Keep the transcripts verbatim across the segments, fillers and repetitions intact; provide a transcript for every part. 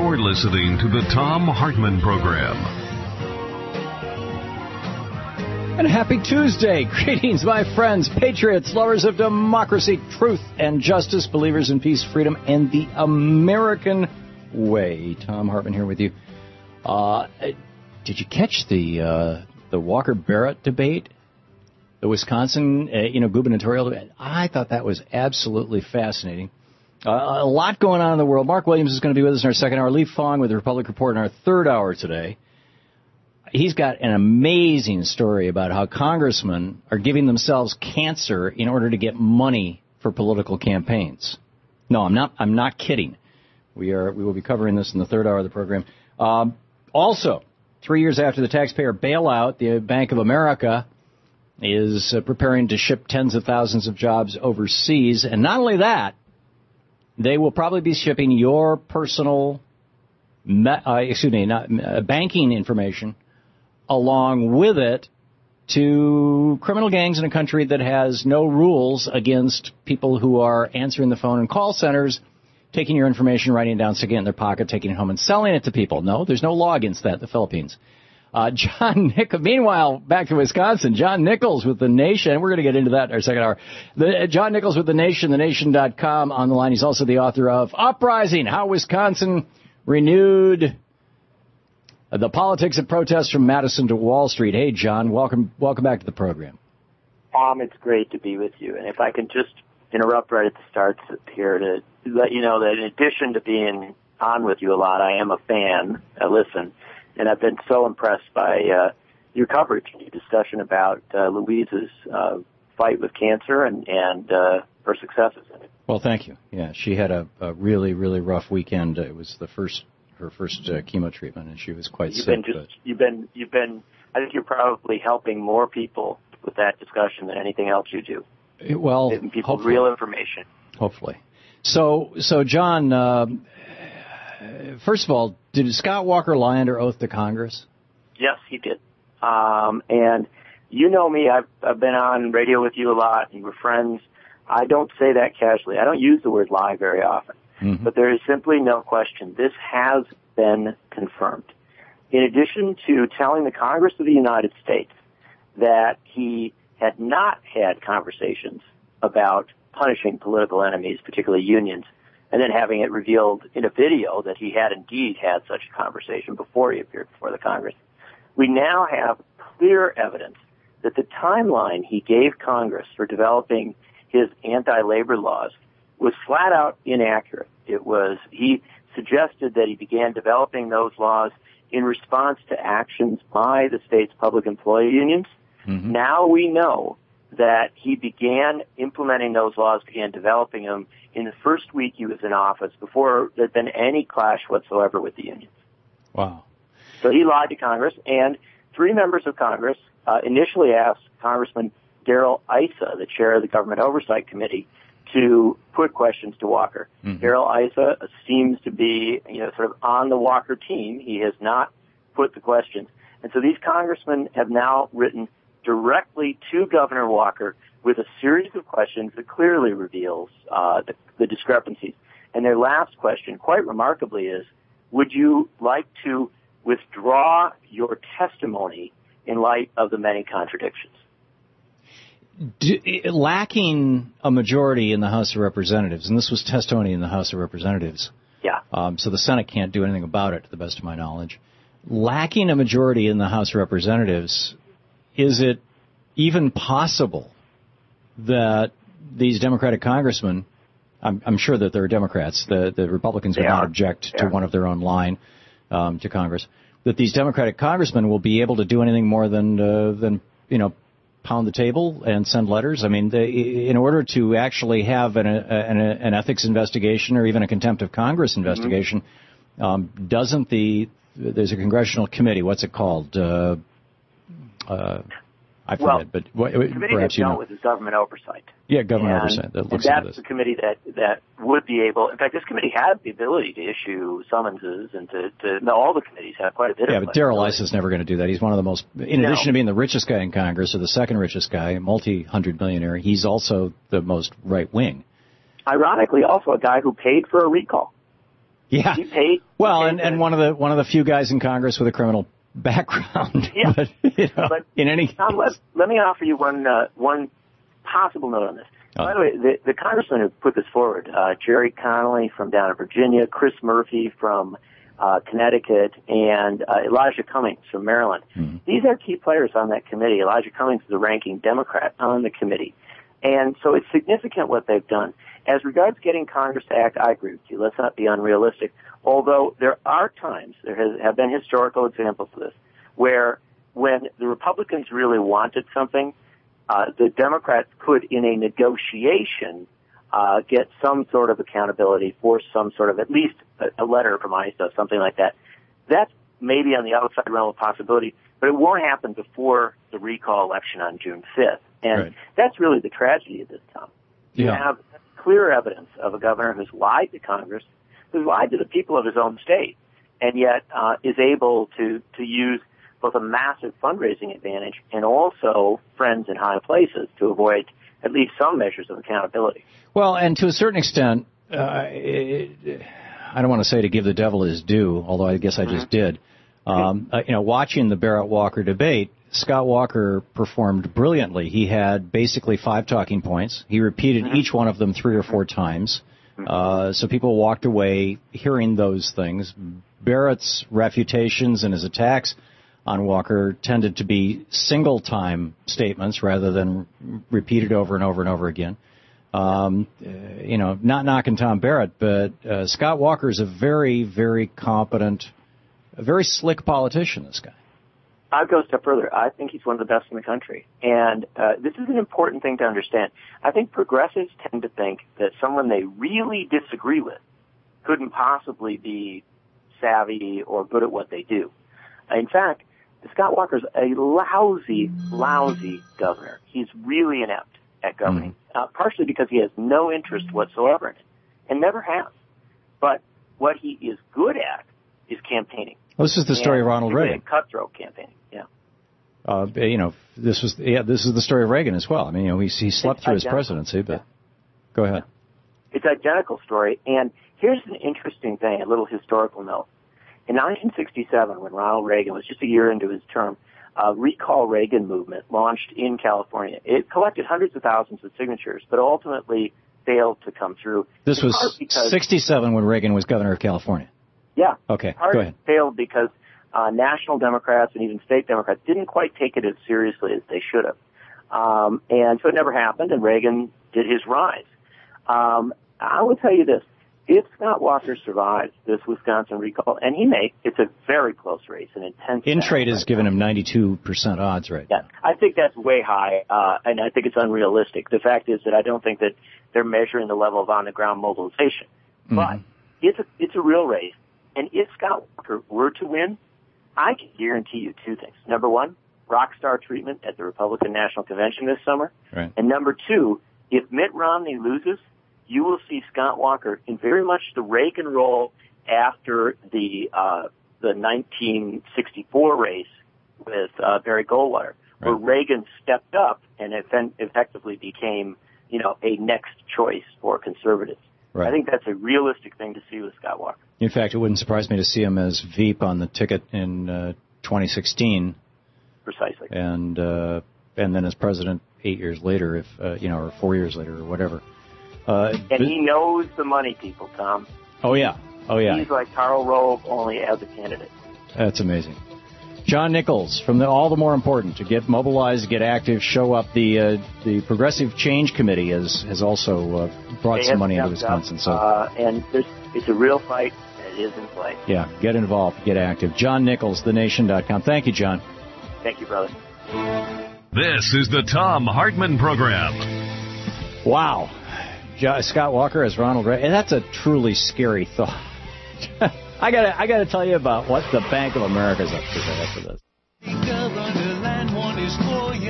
You're listening to the Thom Hartmann Program. And happy Tuesday. Greetings, my friends, patriots, lovers of democracy, truth, and justice, believers in peace, freedom, and the American way. Thom Hartmann here with you. Uh, did you catch the uh, the Walker-Barrett debate? The Wisconsin, uh, you know, gubernatorial debate? I thought that was absolutely fascinating. Uh, a lot going on in the world. Mark Williams is going to be with us in our second hour. Lee Fong with the Republic Report in our third hour today. He's got an amazing story about how congressmen are giving themselves cancer in order to get money for political campaigns. No, I'm not. I'm not kidding. We are. We will be covering this in the third hour of the program. Um, also, three years after the taxpayer bailout, the Bank of America is uh, preparing to ship tens of thousands of jobs overseas, and not only that, they will probably be shipping your personal, uh, excuse me, not, uh, banking information along with it to criminal gangs in a country that has no rules against people who are answering the phone in call centers, taking your information, writing it down, sticking it in their pocket, taking it home and selling it to people. No, there's no law against that in the Philippines. Uh, John Nichols, meanwhile, back to Wisconsin, John Nichols with The Nation. We're going to get into that in our second hour. The, uh, John Nichols with The Nation, the nation dot com on the line. He's also the author of Uprising, How Wisconsin Renewed the Politics of Protest from Madison to Wall Street. Hey, John, welcome welcome back to the program. Tom, it's great to be with you. And if I can just interrupt right at the start here to let you know that in addition to being on with you a lot, I am a fan. I listen. And I've been so impressed by uh, your coverage, your discussion about uh, Louise's uh, fight with cancer and, and uh, her successes in it. Well, thank you. Yeah, she had a, a really, really rough weekend. It was the first her first uh, chemo treatment, and she was quite you've sick. Been just, you've been, you've been. I think you're probably helping more people with that discussion than anything else you do. Well, giving people hopefully. real information. Hopefully. So, so John. Uh, First of all, did Scott Walker lie under oath to Congress? Yes, he did. Um, and you know me, I've, I've been on radio with you a lot, and we're friends. I don't say that casually. I don't use the word lie very often. Mm-hmm. But there is simply no question. This has been confirmed. In addition to telling the Congress of the United States that he had not had conversations about punishing political enemies, particularly unions, and then having it revealed in a video that he had indeed had such a conversation before he appeared before the Congress. We now have clear evidence that the timeline he gave Congress for developing his anti-labor laws was flat out inaccurate. It was, he suggested that he began developing those laws in response to actions by the state's public employee unions. Mm-hmm. Now we know that he began implementing those laws, began developing them in the first week he was in office, before there had been any clash whatsoever with the unions. Wow. So he lied to Congress, and three members of Congress uh, initially asked Congressman Darrell Issa, the chair of the Government Oversight Committee, to put questions to Walker. Mm-hmm. Darrell Issa seems to be, you know, sort of on the Walker team. He has not put the questions. And so these congressmen have now written directly to Governor Walker with a series of questions that clearly reveals uh, the, the discrepancies. And their last question, quite remarkably, is, would you like to withdraw your testimony in light of the many contradictions? Do, lacking a majority in the House of Representatives, and this was testimony in the House of Representatives, yeah. Um, so the Senate can't do anything about it, to the best of my knowledge. Lacking a majority in the House of Representatives, is it even possible that these Democratic congressmen, I'm, I'm sure that they're Democrats, the, the Republicans would they not are. object they to are. one of their own line um, to Congress, that these Democratic congressmen will be able to do anything more than, uh, than you know, pound the table and send letters? I mean, they, in order to actually have an, an, an ethics investigation or even a contempt of Congress investigation, mm-hmm. um, doesn't the, there's a congressional committee, what's it called? Uh, uh, I forget, well, but what, the committee perhaps that you know. dealt with is government oversight. Yeah, government and, oversight. That looks and into that's this. the committee that, that would be able, in fact, this committee had the ability to issue summonses and to, to no, all the committees have quite a bit yeah, of but Darrell Issa is never going to do that. He's one of the most, in no. addition to being the richest guy in Congress, or the second richest guy, multi-hundred millionaire, he's also the most right-wing. Ironically, also a guy who paid for a recall. Yeah. He paid. Well, he paid and, and one of the one of the few guys in Congress with a criminal background. Yeah. but, you know, but in any Tom, let, let me offer you one uh, one possible note on this. Oh. By the way, the, the congressman who put this forward, uh, Jerry Connolly from down in Virginia, Chris Murphy from uh, Connecticut, and uh, Elijah Cummings from Maryland. Mm-hmm. These are key players on that committee. Elijah Cummings is the ranking Democrat on the committee. And so it's significant what they've done. As regards getting Congress to act, I agree with you. Let's not be unrealistic. Although there are times, there has, have been historical examples of this, where when the Republicans really wanted something, uh, the Democrats could, in a negotiation, uh, get some sort of accountability for some sort of, at least a, a letter from I S O, something like that. That's maybe on the outside realm of possibility, but it won't happen before the recall election on June fifth. And right. that's really the tragedy of this, Tom. You yeah. have clear evidence of a governor who's lied to Congress, who's lied to the people of his own state, and yet uh, is able to, to use both a massive fundraising advantage and also friends in high places to avoid at least some measures of accountability. Well, and to a certain extent, uh, it, I don't want to say to give the devil his due, although I guess I just mm-hmm. did. Um, uh, you know, watching the Barrett-Walker debate, Scott Walker performed brilliantly. He had basically five talking points. He repeated mm-hmm. each one of them three or four times. Uh, so people walked away hearing those things. Barrett's refutations and his attacks on Walker tended to be single-time statements rather than repeated over and over and over again. Um, uh, you know, not knocking Tom Barrett, but uh, Scott Walker is a very, very competent, a very slick politician, this guy. I'd go a step further. I think he's one of the best in the country. And uh, this is an important thing to understand. I think progressives tend to think that someone they really disagree with couldn't possibly be savvy or good at what they do. In fact, Scott Walker's a lousy, lousy governor. He's really inept at governing, mm-hmm. uh, partially because he has no interest whatsoever in it, and never has. But what he is good at is campaigning. Well, this is the story of Ronald Reagan. Cutthroat campaigning, yeah. Uh, you know, this was yeah, this is the story of Reagan as well. I mean, you know, he, he slept it's through identical. his presidency, but go ahead. It's an identical story, and here's an interesting thing, a little historical note. In nineteen sixty-seven, when Ronald Reagan was just a year into his term, a Recall Reagan movement launched in California. It collected hundreds of thousands of signatures, but ultimately failed to come through. This was sixty-seven when Reagan was governor of California. Yeah. Okay, Part go ahead. Failed because uh, national Democrats and even state Democrats didn't quite take it as seriously as they should have. Um, and so it never happened, and Reagan did his rise. Um, I will tell you this. If Scott Walker survives this Wisconsin recall, and he may, it's a very close race, an intense. Intrade has given him ninety-two percent odds right yeah, now. I think that's way high, uh, and I think it's unrealistic. The fact is that I don't think that they're measuring the level of on-the-ground mobilization. Mm-hmm. But it's a, it's a real race. And if Scott Walker were to win, I can guarantee you two things. Number one, rock star treatment at the Republican National Convention this summer. Right. And number two, if Mitt Romney loses, you will see Scott Walker in very much the Reagan role after the uh, the nineteen sixty-four race with uh, Barry Goldwater, where right. Reagan stepped up and effectively became, you know, a next choice for conservatives. Right. I think that's a realistic thing to see with Scott Walker. In fact, it wouldn't surprise me to see him as Veep on the ticket in uh, twenty sixteen. Precisely. And uh, and then as president eight years later, if uh, you know, or four years later, or whatever. Uh, and but, he knows the money people, Tom. Oh yeah, oh yeah. He's like Karl Rove, only as a candidate. That's amazing. John Nichols from the All the More Important to get mobilized, get active, show up. The uh, the Progressive Change Committee has has also uh, brought they some money into Wisconsin. Up, so uh, and there's, it's a real fight. And it is in play. Yeah, get involved, get active. John Nichols, the nation dot com. Thank you, John. Thank you, brother. This is the Thom Hartmann Program. Wow. Scott Walker as Ronald Reagan. That's a truly scary thought. I gotta, I gotta tell you about what the Bank of America's up to after this. One is for you.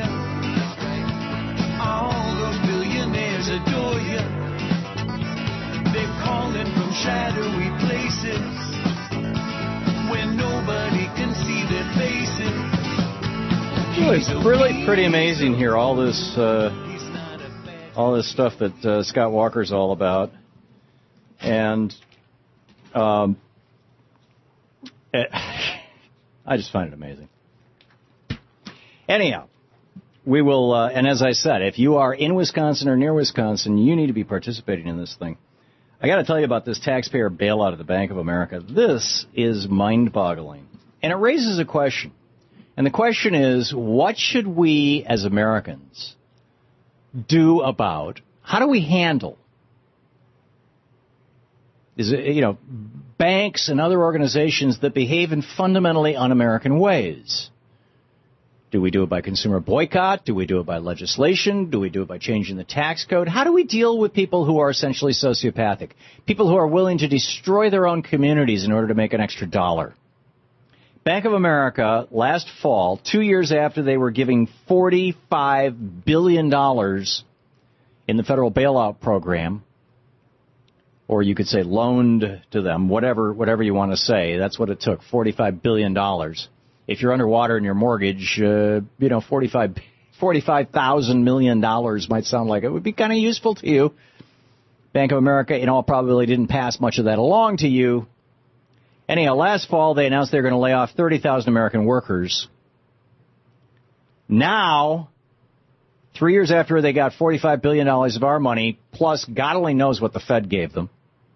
All those billionaires adore you. They're calling from shadowy places where nobody can see their faces. Well, it's really pretty amazing here. All this. Uh, All this stuff that uh, Scott Walker's all about. And Um, I just find it amazing. Anyhow, we will, uh, and as I said, if you are in Wisconsin or near Wisconsin, you need to be participating in this thing. I got to tell you about this taxpayer bailout of the Bank of America. This is mind-boggling. And it raises a question. And the question is, what should we as Americans do about, how do we handle, is it, you know, banks and other organizations that behave in fundamentally un-American ways? Do we do it by consumer boycott? Do we do it by legislation? Do we do it by changing the tax code? How do we deal with people who are essentially sociopathic? People who are willing to destroy their own communities in order to make an extra dollar. Bank of America, last fall, two years after they were giving forty-five billion dollars in the federal bailout program, or you could say loaned to them, whatever whatever you want to say, that's what it took, forty-five billion dollars. If you're underwater in your mortgage, uh, you know, forty-five thousand million dollars might sound like it would be kind of useful to you. Bank of America, in all probability, didn't pass much of that along to you. Anyhow, last fall, they announced they were going to lay off thirty thousand American workers. Now, three years after they got forty-five billion dollars of our money, plus God only knows what the Fed gave them,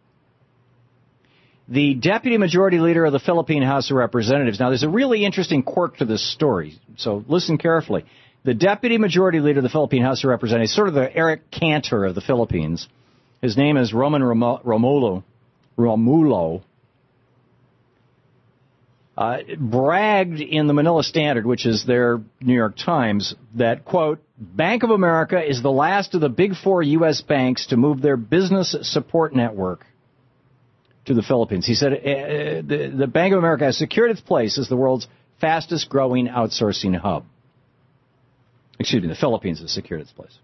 the deputy majority leader of the Philippine House of Representatives. Now, there's a really interesting quirk to this story, so listen carefully. The deputy majority leader of the Philippine House of Representatives, sort of the Eric Cantor of the Philippines, his name is Roman Romulo, Romulo, uh, bragged in the Manila Standard, which is their New York Times, that, quote, Bank of America is the last of the big four U S banks to move their business support network to the Philippines. He said uh, the, the Bank of America has secured its place as the world's fastest growing outsourcing hub. Excuse me, the Philippines has secured its place.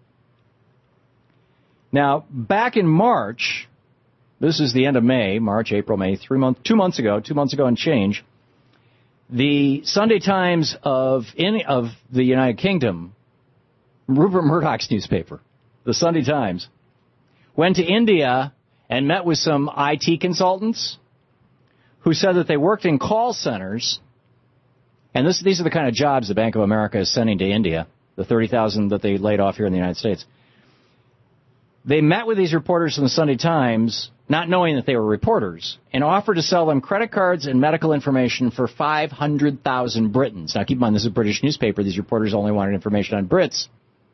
Now, back in March, this is the end of May, March, April, May, three months, two months ago, two months ago and change, the Sunday Times of in, of the United Kingdom, Rupert Murdoch's newspaper, the Sunday Times, went to India and met with some I T consultants who said that they worked in call centers, and this, these are the kind of jobs the Bank of America is sending to India, the thirty thousand that they laid off here in the United States. They met with these reporters from the Sunday Times, not knowing that they were reporters, and offered to sell them credit cards and medical information for five hundred thousand Britons. Now, keep in mind, this is a British newspaper. These reporters only wanted information on Brits,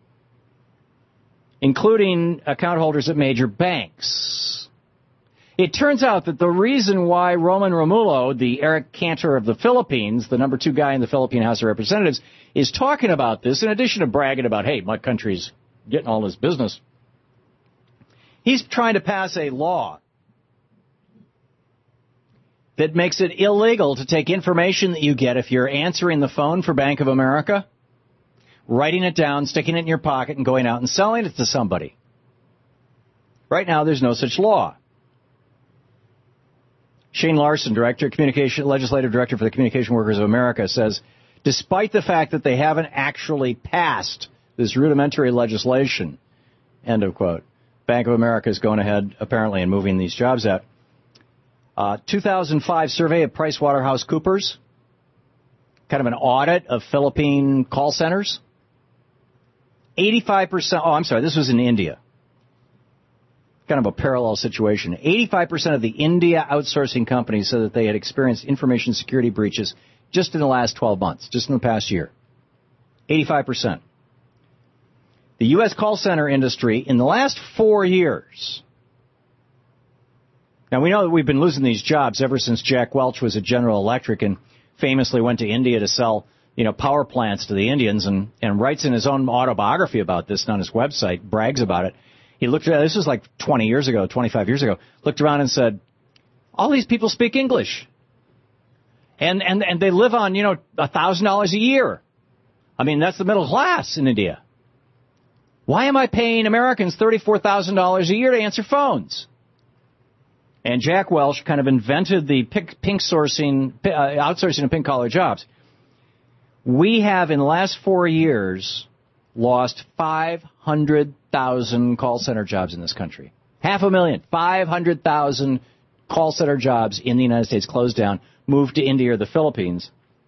including account holders at major banks. It turns out that the reason why Roman Romulo, the Eric Cantor of the Philippines, the number two guy in the Philippine House of Representatives, is talking about this, in addition to bragging about, hey, my country's getting all this business, he's trying to pass a law that makes it illegal to take information that you get if you're answering the phone for Bank of America, writing it down, sticking it in your pocket, and going out and selling it to somebody. Right now, there's no such law. Shane Larson, Director, Communication, Legislative Director for the Communication Workers of America, says, despite the fact that they haven't actually passed this rudimentary legislation, end of quote, Bank of America is going ahead, apparently, and moving these jobs out. Uh, two thousand five survey of PricewaterhouseCoopers, kind of an audit of Philippine call centers. eighty-five percent, oh, I'm sorry, this was in India. Kind of a parallel situation. eighty-five percent of the India outsourcing companies said that they had experienced information security breaches just in the last twelve months, just in the past year. eighty-five percent. The U S call center industry in the last four years. Now, we know that we've been losing these jobs ever since Jack Welch was at General Electric and famously went to India to sell, you know, power plants to the Indians, and, and writes in his own autobiography about this on his website, brags about it. He looked at, this was like twenty years ago, twenty-five years ago, looked around and said, all these people speak English. And, and, and they live on, you know, one thousand dollars a year. I mean, that's the middle class in India. Why am I paying Americans thirty-four thousand dollars a year to answer phones? And Jack Welch kind of invented the pink, pink sourcing, uh, outsourcing of pink-collar jobs. We have, in the last four years, lost five hundred thousand call center jobs in this country. Half a million, five hundred thousand call center jobs in the United States closed down, moved to India or the Philippines.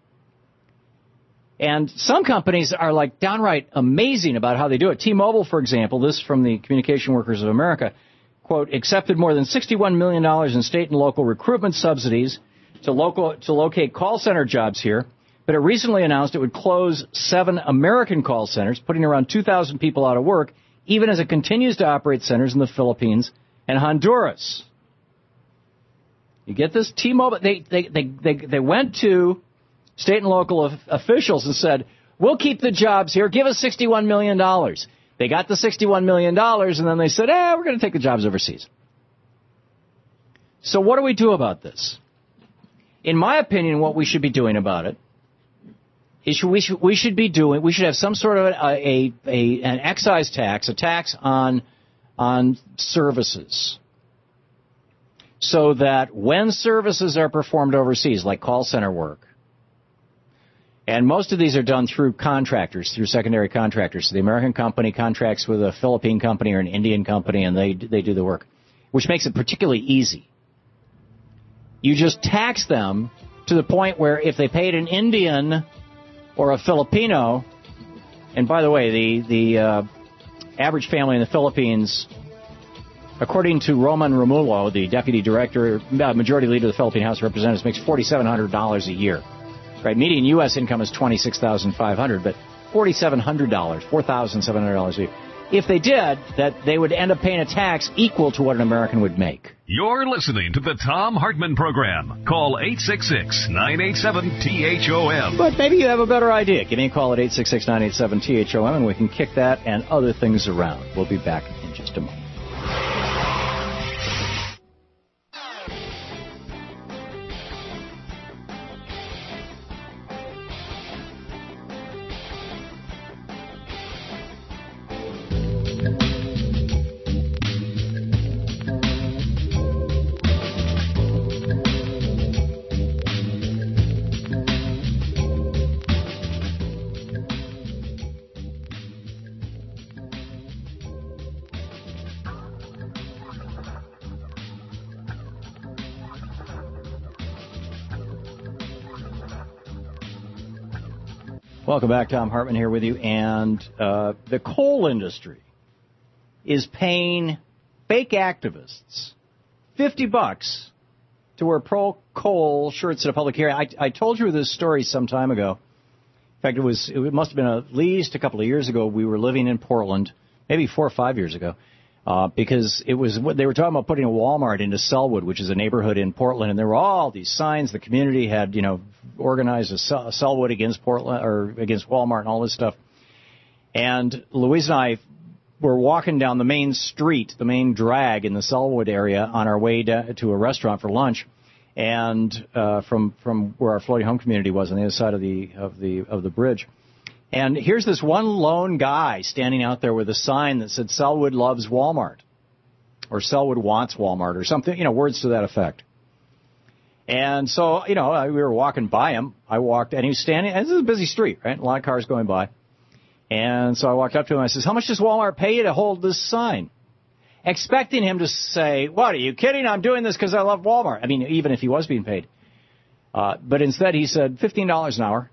And some companies are like downright amazing about how they do it. T-Mobile, for example, this from the Communication Workers of America, quote, accepted more than sixty-one million dollars in state and local recruitment subsidies to local to locate call center jobs here, but it recently announced it would close seven American call centers, putting around two thousand people out of work, even as it continues to operate centers in the Philippines and Honduras. You get this? T-Mobile, they, they, they, they, they went to state and local officials and said, we'll keep the jobs here. Give us sixty-one million dollars. They got the sixty-one million dollars, and then they said, eh, we're going to take the jobs overseas. So what do we do about this? In my opinion, what we should be doing about it is we should, we should be doing, we should have some sort of a, a, a an excise tax, a tax on, on services, so that when services are performed overseas, like call center work, and most of these are done through contractors, through secondary contractors. So the American company contracts with a Philippine company or an Indian company, and they they do the work, which makes it particularly easy. You just tax them to the point where if they paid an Indian or a Filipino, and by the way, the, the uh, average family in the Philippines, according to Roman Romulo, the deputy director, uh, majority leader of the Philippine House of Representatives, makes four thousand seven hundred dollars a year. Right, median U S income is twenty-six thousand five hundred dollars, but four thousand seven hundred dollars, four thousand seven hundred dollars a year. If they did, that they would end up paying a tax equal to what an American would make. You're listening to the Thom Hartmann Program. Call eight six six, nine eight seven, T H O M. But maybe you have a better idea. Give me a call at eight six six, nine eight seven, T H O M, and we can kick that and other things around. We'll be back in just a moment. Welcome back. Thom Hartmann here with you. And uh, the coal industry is paying fake activists fifty bucks to wear pro-coal shirts at a public hearing. I, I told you this story some time ago. In fact, it was it must have been at least a couple of years ago. We were living in Portland, maybe four or five years ago, uh, because it was they were talking about putting a Walmart into Sellwood, which is a neighborhood in Portland, and there were all these signs. The community had, you know, organized a Sellwood against Portland or against Walmart and all this stuff. And Louise and I were walking down the main street, the main drag in the Sellwood area, on our way to, to a restaurant for lunch, and uh, from from where our floating home community was on the other side of the of the of the bridge. And here's this one lone guy standing out there with a sign that said "Sellwood loves Walmart," or "Sellwood wants Walmart," or something, you know, words to that effect. And so, you know, we were walking by him. I walked, and he was standing, and this is a busy street, right? A lot of cars going by. And so I walked up to him, and I says, how much does Walmart pay you to hold this sign? Expecting him to say, what, are you kidding? I'm doing this because I love Walmart. I mean, even if he was being paid. Uh, but instead he said fifteen dollars an hour.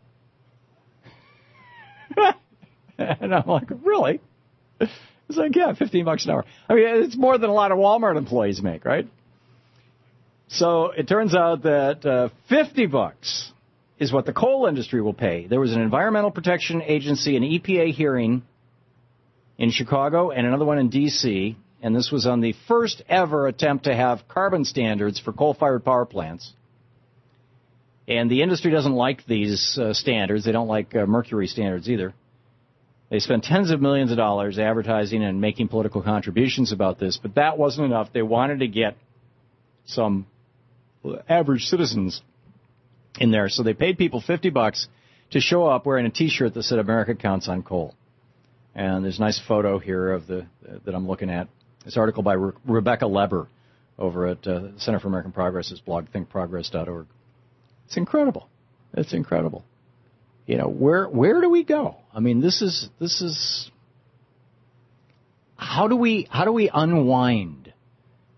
And I'm like, really? It's like, yeah, fifteen bucks an hour. I mean, it's more than a lot of Walmart employees make, right? So it turns out that uh, fifty bucks is what the coal industry will pay. There was an Environmental Protection Agency, an E P A hearing in Chicago and another one in D C, and this was on the first ever attempt to have carbon standards for coal-fired power plants. And the industry doesn't like these uh, standards. They don't like uh, mercury standards either. They spent tens of millions of dollars advertising and making political contributions about this, but that wasn't enough. They wanted to get some average citizens in there, so they paid people fifty bucks to show up wearing a T-shirt that said "America counts on coal." And there's a nice photo here of the uh, that I'm looking at. This article by Re- Rebecca Leber over at uh, Center for American Progress's blog, think progress dot org. It's incredible. It's incredible. You know, where where do we go? I mean, this is this is how do we how do we unwind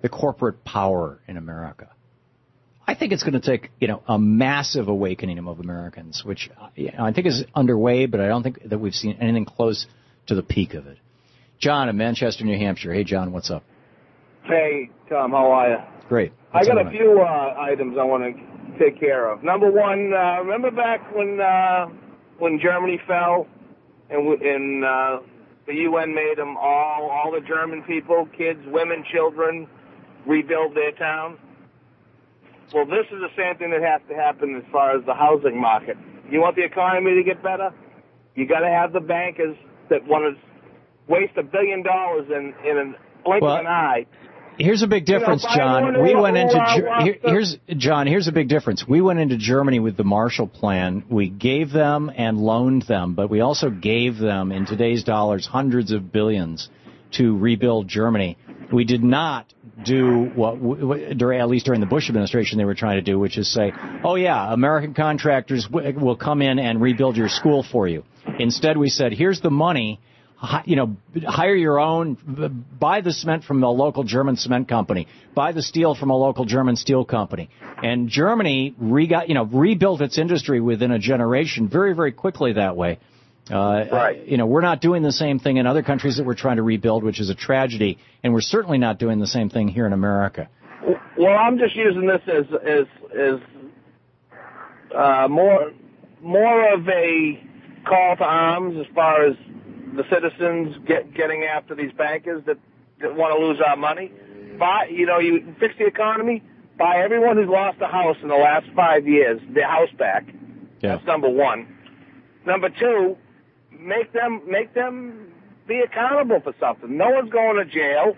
the corporate power in America. I think it's going to take, you know, a massive awakening of Americans, which you know, I think is underway, but I don't think that we've seen anything close to the peak of it. John in Manchester, New Hampshire. Hey, John, what's up? Hey, Tom, how are you? Great. What's I got a few uh, items I want to take care of. Number one, uh, remember back when uh, when Germany fell and, and uh, the U N made them all, all the German people, kids, women, children, rebuild their town? Well, this is the same thing that has to happen as far as the housing market. You want the economy to get better? You got to have the bankers that want to waste a billion dollars in, in a blink well, of an eye. Here's a big difference, you know, John. We went into here, here's John. Here's a big difference. We went into Germany with the Marshall Plan. We gave them and loaned them, but we also gave them, in today's dollars, hundreds of billions to rebuild Germany. We did not do what, at least during the Bush administration, they were trying to do, which is say, oh, yeah, American contractors will come in and rebuild your school for you. Instead, we said, here's the money, you know, hire your own, buy the cement from a local German cement company, buy the steel from a local German steel company. And Germany re got, you know, rebuilt its industry within a generation very, very quickly that way. Uh, right. You know, we're not doing the same thing in other countries that we're trying to rebuild, which is a tragedy, and we're certainly not doing the same thing here in America. Well, I'm just using this as as as uh, more more of a call to arms as far as the citizens get, getting after these bankers that, that want to lose our money. Buy, you know, you fix the economy, buy everyone who's lost a house in the last five years their house back. Yeah. That's number one. Number two. Make them make them be accountable for something. No one's going to jail.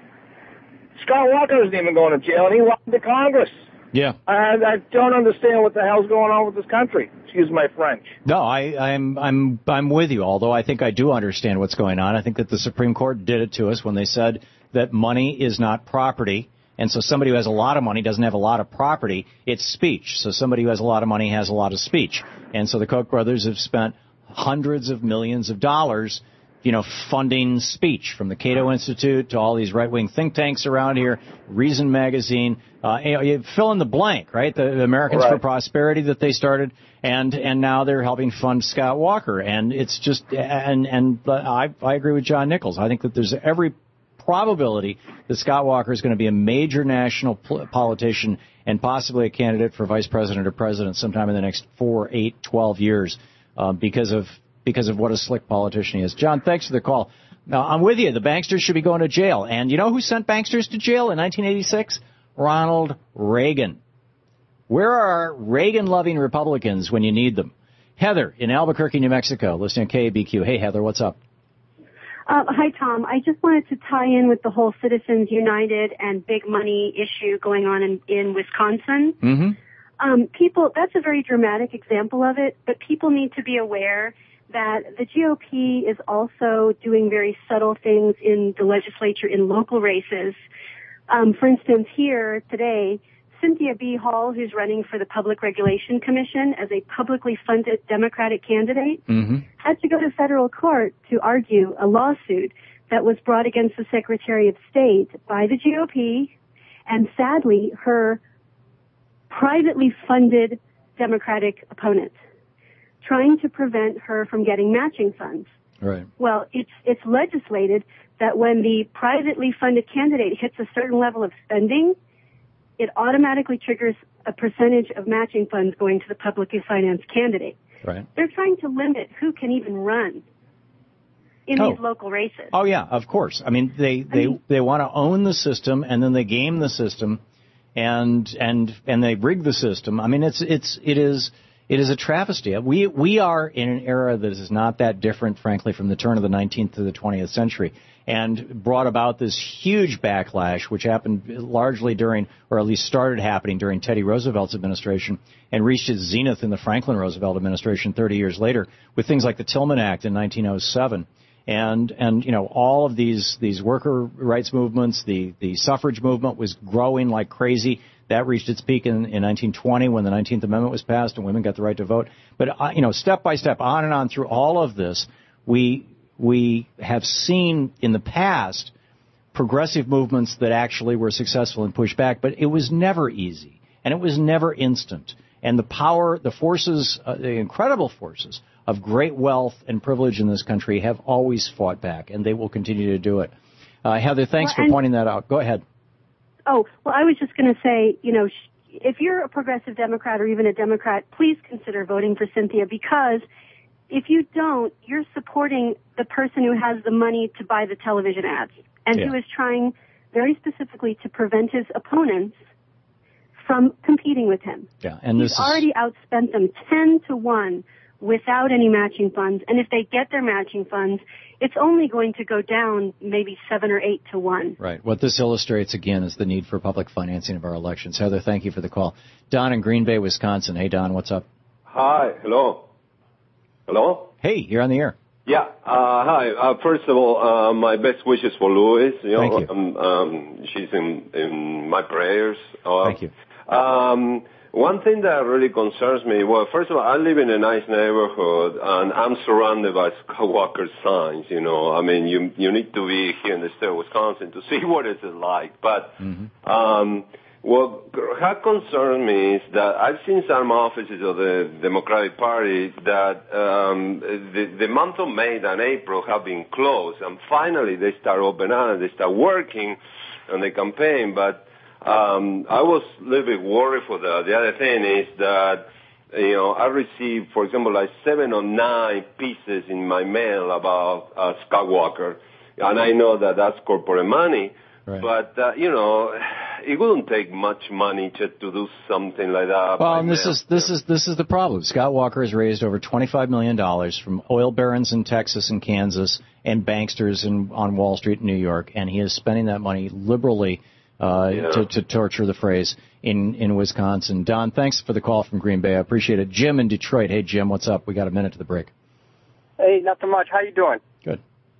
Scott Walker isn't even going to jail, and he lied to Congress. Yeah. I, I don't understand what the hell's going on with this country. Excuse my French. No, I, I'm I'm I'm with you. Although I think I do understand what's going on. I think that the Supreme Court did it to us when they said that money is not property. And so somebody who has a lot of money doesn't have a lot of property. It's speech. So somebody who has a lot of money has a lot of speech. And so the Koch brothers have spent hundreds of millions of dollars, you know, funding speech, from the Cato Institute to all these right-wing think tanks around here, Reason Magazine, uh, you know, you fill in the blank, right? The, the Americans right. for Prosperity that they started, and and now they're helping fund Scott Walker, and it's just, and and I I agree with John Nichols. I think that there's every probability that Scott Walker is going to be a major national politician and possibly a candidate for vice president or president sometime in the next four, eight, twelve years. Um, because of because of what a slick politician he is. John, thanks for the call. Now, I'm with you. The banksters should be going to jail. And you know who sent banksters to jail in nineteen eighty-six? Ronald Reagan. Where are Reagan-loving Republicans when you need them? Heather in Albuquerque, New Mexico, listening to K A B Q. Hey, Heather, what's up? Uh, hi, Tom. I just wanted to tie in with the whole Citizens United and big money issue going on in, in Wisconsin. Mm-hmm. Um, people, that's a very dramatic example of it, but people need to be aware that the G O P is also doing very subtle things in the legislature in local races. Um, for instance, here today, Cynthia B. Hall, who's running for the Public Regulation Commission as a publicly funded Democratic candidate, mm-hmm. had to go to federal court to argue a lawsuit that was brought against the Secretary of State by the G O P, and sadly, her privately funded Democratic opponent, trying to prevent her from getting matching funds. Right. Well, it's it's legislated that when the privately funded candidate hits a certain level of spending, it automatically triggers a percentage of matching funds going to the publicly financed candidate. Right. They're trying to limit who can even run in oh. these local races. Oh, yeah, of course. I mean, they, they, I mean, they want to own the system, and then they game the system, and and and they rig the system. I mean, it's it's it is it is a travesty. We we are in an era that is not that different, frankly, from the turn of the nineteenth to the twentieth century, and brought about this huge backlash, which happened largely during, or at least started happening during Teddy Roosevelt's administration, and reached its zenith in the Franklin Roosevelt administration thirty years later, with things like the Tillman Act in nineteen oh seven. And, and, you know, all of these, these worker rights movements, the, the suffrage movement was growing like crazy. That reached its peak in, in nineteen twenty when the nineteenth Amendment was passed and women got the right to vote. But, uh, you know, step by step, on and on through all of this, we, we have seen in the past progressive movements that actually were successful and pushed back, but it was never easy, and it was never instant. And the power, the forces, uh, the incredible forces of great wealth and privilege in this country have always fought back, and they will continue to do it. Uh, Heather, thanks well, for pointing that out. Go ahead. Oh, well, I was just going to say, you know, if you're a progressive Democrat or even a Democrat, please consider voting for Cynthia, because if you don't, you're supporting the person who has the money to buy the television ads and yeah. who is trying very specifically to prevent his opponents from competing with him. Yeah, and He's this already is... outspent them ten to one without any matching funds. And if they get their matching funds, it's only going to go down maybe seven or eight to one. Right. What this illustrates, again, is the need for public financing of our elections. Heather, thank you for the call. Don in Green Bay, Wisconsin. Hey, Don, what's up? Hi. Hello. Hello? Hey, you're on the air. Yeah. Uh, hi. Uh, first of all, uh, my best wishes for Louis. You know, Thank you. Um, um, she's in, in my prayers. Uh, Thank you. Um, one thing that really concerns me, well, first of all, I live in a nice neighborhood, and I'm surrounded by Skywalker signs, you know. I mean, you you need to be here in the state of Wisconsin to see what it's like. But mm-hmm. um, what has concerned me is that I've seen some offices of the Democratic Party that um, the, the month of May and April have been closed, and finally they start opening up and they start working on the campaign, but Um, I was a little bit worried for that. The other thing is that, you know, I received, for example, like seven or nine pieces in my mail about uh, Skywalker, and I know that that's corporate money, right. but, uh, you know, it wouldn't take much money just to do something like that. Well, and this mail. is this is this is the problem. Scott Walker has raised over twenty-five million dollars from oil barons in Texas and Kansas and banksters in, on Wall Street in New York, and he is spending that money liberally. Uh, yeah. to, to torture the phrase in, in Wisconsin. Don, thanks for the call from Green Bay. I appreciate it. Jim in Detroit. Hey, Jim, what's up? We got a minute to the break. Hey, nothing much. How you doing? Good.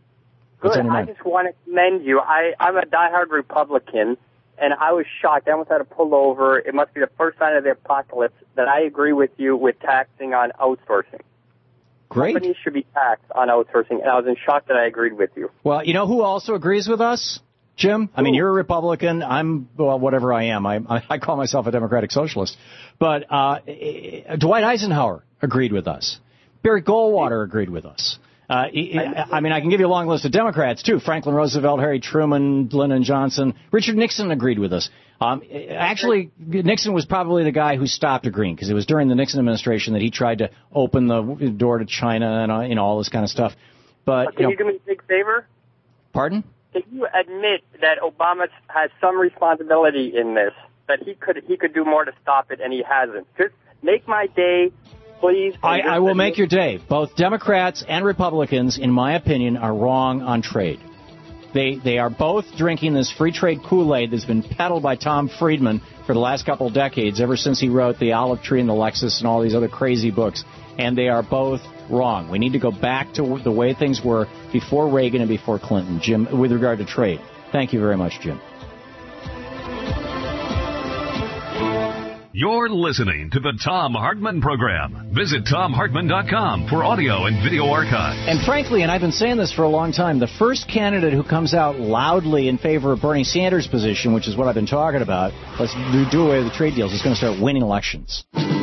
Good. I just want to commend you. I, I'm a diehard Republican, and I was shocked. I almost had to pull over. It must be the first sign of the apocalypse that I agree with you with taxing on outsourcing. Great. Companies should be taxed on outsourcing, and I was in shock that I agreed with you. Well, you know who also agrees with us? Jim, I mean, you're a Republican. I'm, well, whatever I am. I, I call myself a Democratic Socialist. But uh, Dwight Eisenhower agreed with us. Barry Goldwater agreed with us. Uh, I mean, I can give you a long list of Democrats, too. Franklin Roosevelt, Harry Truman, Lyndon Johnson. Richard Nixon agreed with us. Um, actually, Nixon was probably the guy who stopped agreeing, because it was during the Nixon administration that he tried to open the door to China and, uh, you know, all this kind of stuff. But, Can you, know, you do me a big favor? Pardon? Can you admit that Obama has some responsibility in this, that he could he could do more to stop it, and he hasn't? Just make my day, please. I, I will make your day. Both Democrats and Republicans, in my opinion, are wrong on trade. They they are both drinking this free trade Kool-Aid that's been peddled by Tom Friedman for the last couple of decades, ever since he wrote The Olive Tree and the Lexus and all these other crazy books. And they are both wrong. We need to go back to the way things were before Reagan and before Clinton, Jim, with regard to trade. Thank you very much, Jim. You're listening to the Thom Hartmann Program. Visit Thom Hartmann dot com for audio and video archives. And frankly, and I've been saying this for a long time, the first candidate who comes out loudly in favor of Bernie Sanders' position, which is what I've been talking about, let's do away with the trade deals, is going to start winning elections.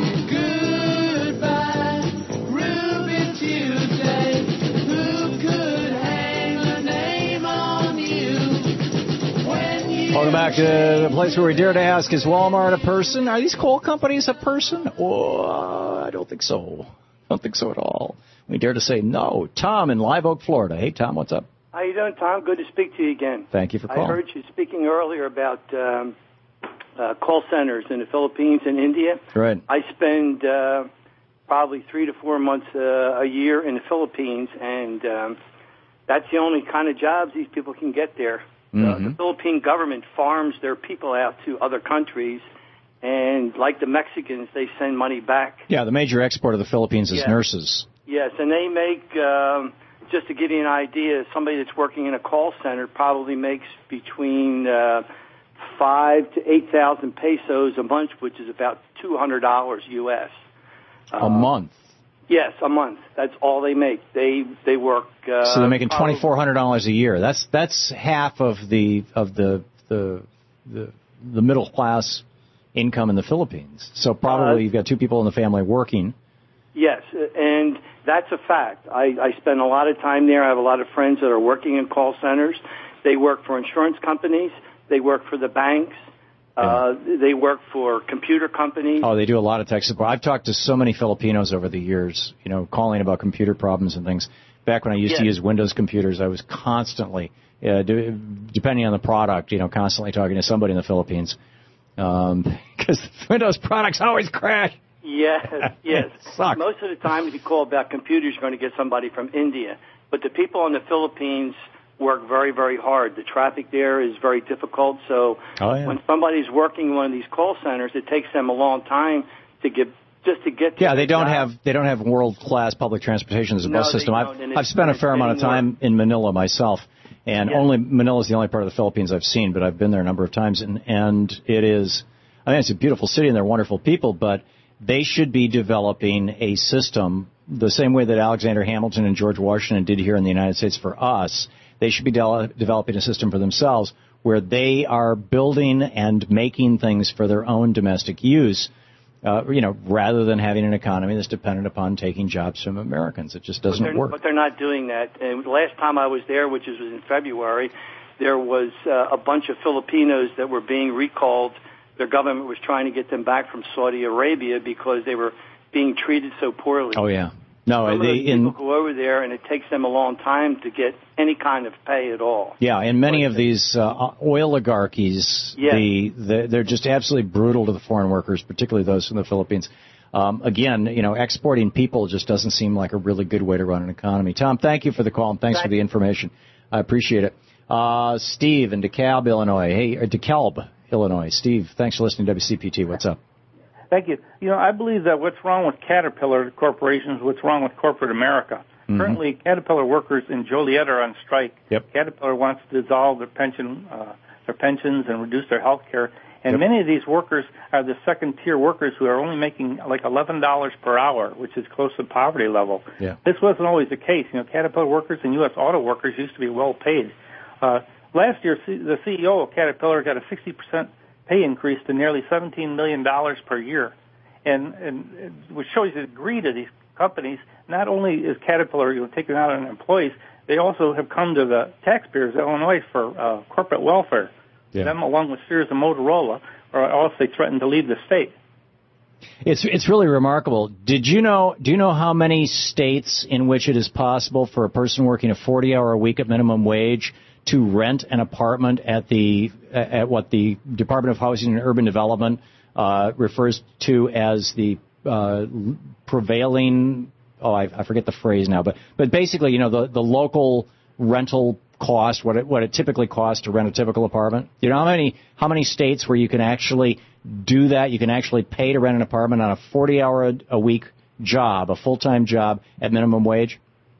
Welcome back to the place where we dare to ask, is Walmart a person? Are these coal companies a person? Oh, I don't think so. I don't think so at all. We dare to say no. Tom in Live Oak, Florida. Hey, Tom, what's up? How you doing, Tom? Good to speak to you again. Thank you for calling. I heard you speaking earlier about um, uh, call centers in the Philippines and India. Right. I spend uh, probably three to four months uh, a year in the Philippines, and um, that's the only kind of jobs these people can get there. Mm-hmm. Uh, the Philippine government farms their people out to other countries, and like the Mexicans, they send money back. Yeah, the major export of the Philippines is yes. nurses. Yes, and they make, um, just to give you an idea, somebody that's working in a call center probably makes between uh, five to eight thousand pesos a month, which is about two hundred dollars U S A uh, month. Yes, a month. That's all they make. They they work. Uh, so they're making twenty-four hundred dollars a year. That's that's half of the of the the the, the middle class income in the Philippines. So probably uh, you've got two people in the family working. Yes, and that's a fact. I, I spend a lot of time there. I have a lot of friends that are working in call centers. They work for insurance companies. They work for the banks. Uh, they work for computer companies. Oh, they do a lot of tech support. I've talked to so many Filipinos over the years, you know, calling about computer problems and things. Back when I used yes. to use Windows computers, I was constantly, uh, do, depending on the product, you know, constantly talking to somebody in the Philippines. Um, because Windows products always crash. Yes, yes. Sucks. Most of the time, if you call about computers, you're going to get somebody from India. But the people in the Philippines work very, very hard. The traffic there is very difficult. So oh, yeah. when somebody's working in one of these call centers, it takes them a long time to get just to get. To yeah, they don't job. have they don't have world class public transportation as a no, bus system. I've don't, I've spent a fair amount of time work. in Manila myself, and yeah. only Manila is the only part of the Philippines I've seen, but I've been there a number of times, and and it is. I mean, it's a beautiful city and they're wonderful people, but they should be developing a system the same way that Alexander Hamilton and George Washington did here in the United States for us. They should be de- developing a system for themselves where they are building and making things for their own domestic use, uh, you know, rather than having an economy that's dependent upon taking jobs from Americans. It just doesn't but work. But they're not doing that. And the last time I was there, which was in February, there was uh, a bunch of Filipinos that were being recalled. Their government was trying to get them back from Saudi Arabia because they were being treated so poorly. Oh, yeah. No, Some they of those in people go over there, and it takes them a long time to get any kind of pay at all. Yeah, in many of these uh, oil oligarchies, yes. the, the they're just absolutely brutal to the foreign workers, particularly those from the Philippines. Um, again, you know, exporting people just doesn't seem like a really good way to run an economy. Tom, thank you for the call and thanks Thank for the information. I appreciate it. Uh, Steve in DeKalb, Illinois. Hey, or DeKalb, Illinois. Steve, thanks for listening to W C P T. What's up? Thank you. You know, I believe that what's wrong with Caterpillar corporations, what's wrong with corporate America. Mm-hmm. Currently, Caterpillar workers in Joliet are on strike. Yep. Caterpillar wants to dissolve their pension, uh, their pensions and reduce their health care. And yep. many of these workers are the second-tier workers who are only making like eleven dollars per hour, which is close to poverty level. Yeah. This wasn't always the case. You know, Caterpillar workers and U S auto workers used to be well paid. Uh, last year, the C E O of Caterpillar got a sixty percent pay increase to nearly seventeen million dollars per year. And, and which shows the greed of these companies. Not only is Caterpillar, you know, taking out on employees, they also have come to the taxpayers of Illinois for uh, corporate welfare. Yeah. Them, along with Sears and Motorola, or else they threaten to leave the state. It's it's really remarkable. Did you know? Do you know how many states in which it is possible for a person working a forty-hour a week at minimum wage to rent an apartment at the at what the Department of Housing and Urban Development uh, refers to as the uh, prevailing? Oh, I, I forget the phrase now, but but basically, you know, the the local rental cost, what it what it typically costs to rent a typical apartment. You know how many how many states where you can actually do that? You can actually pay to rent an apartment on a forty-hour a week job, a full-time job at minimum wage?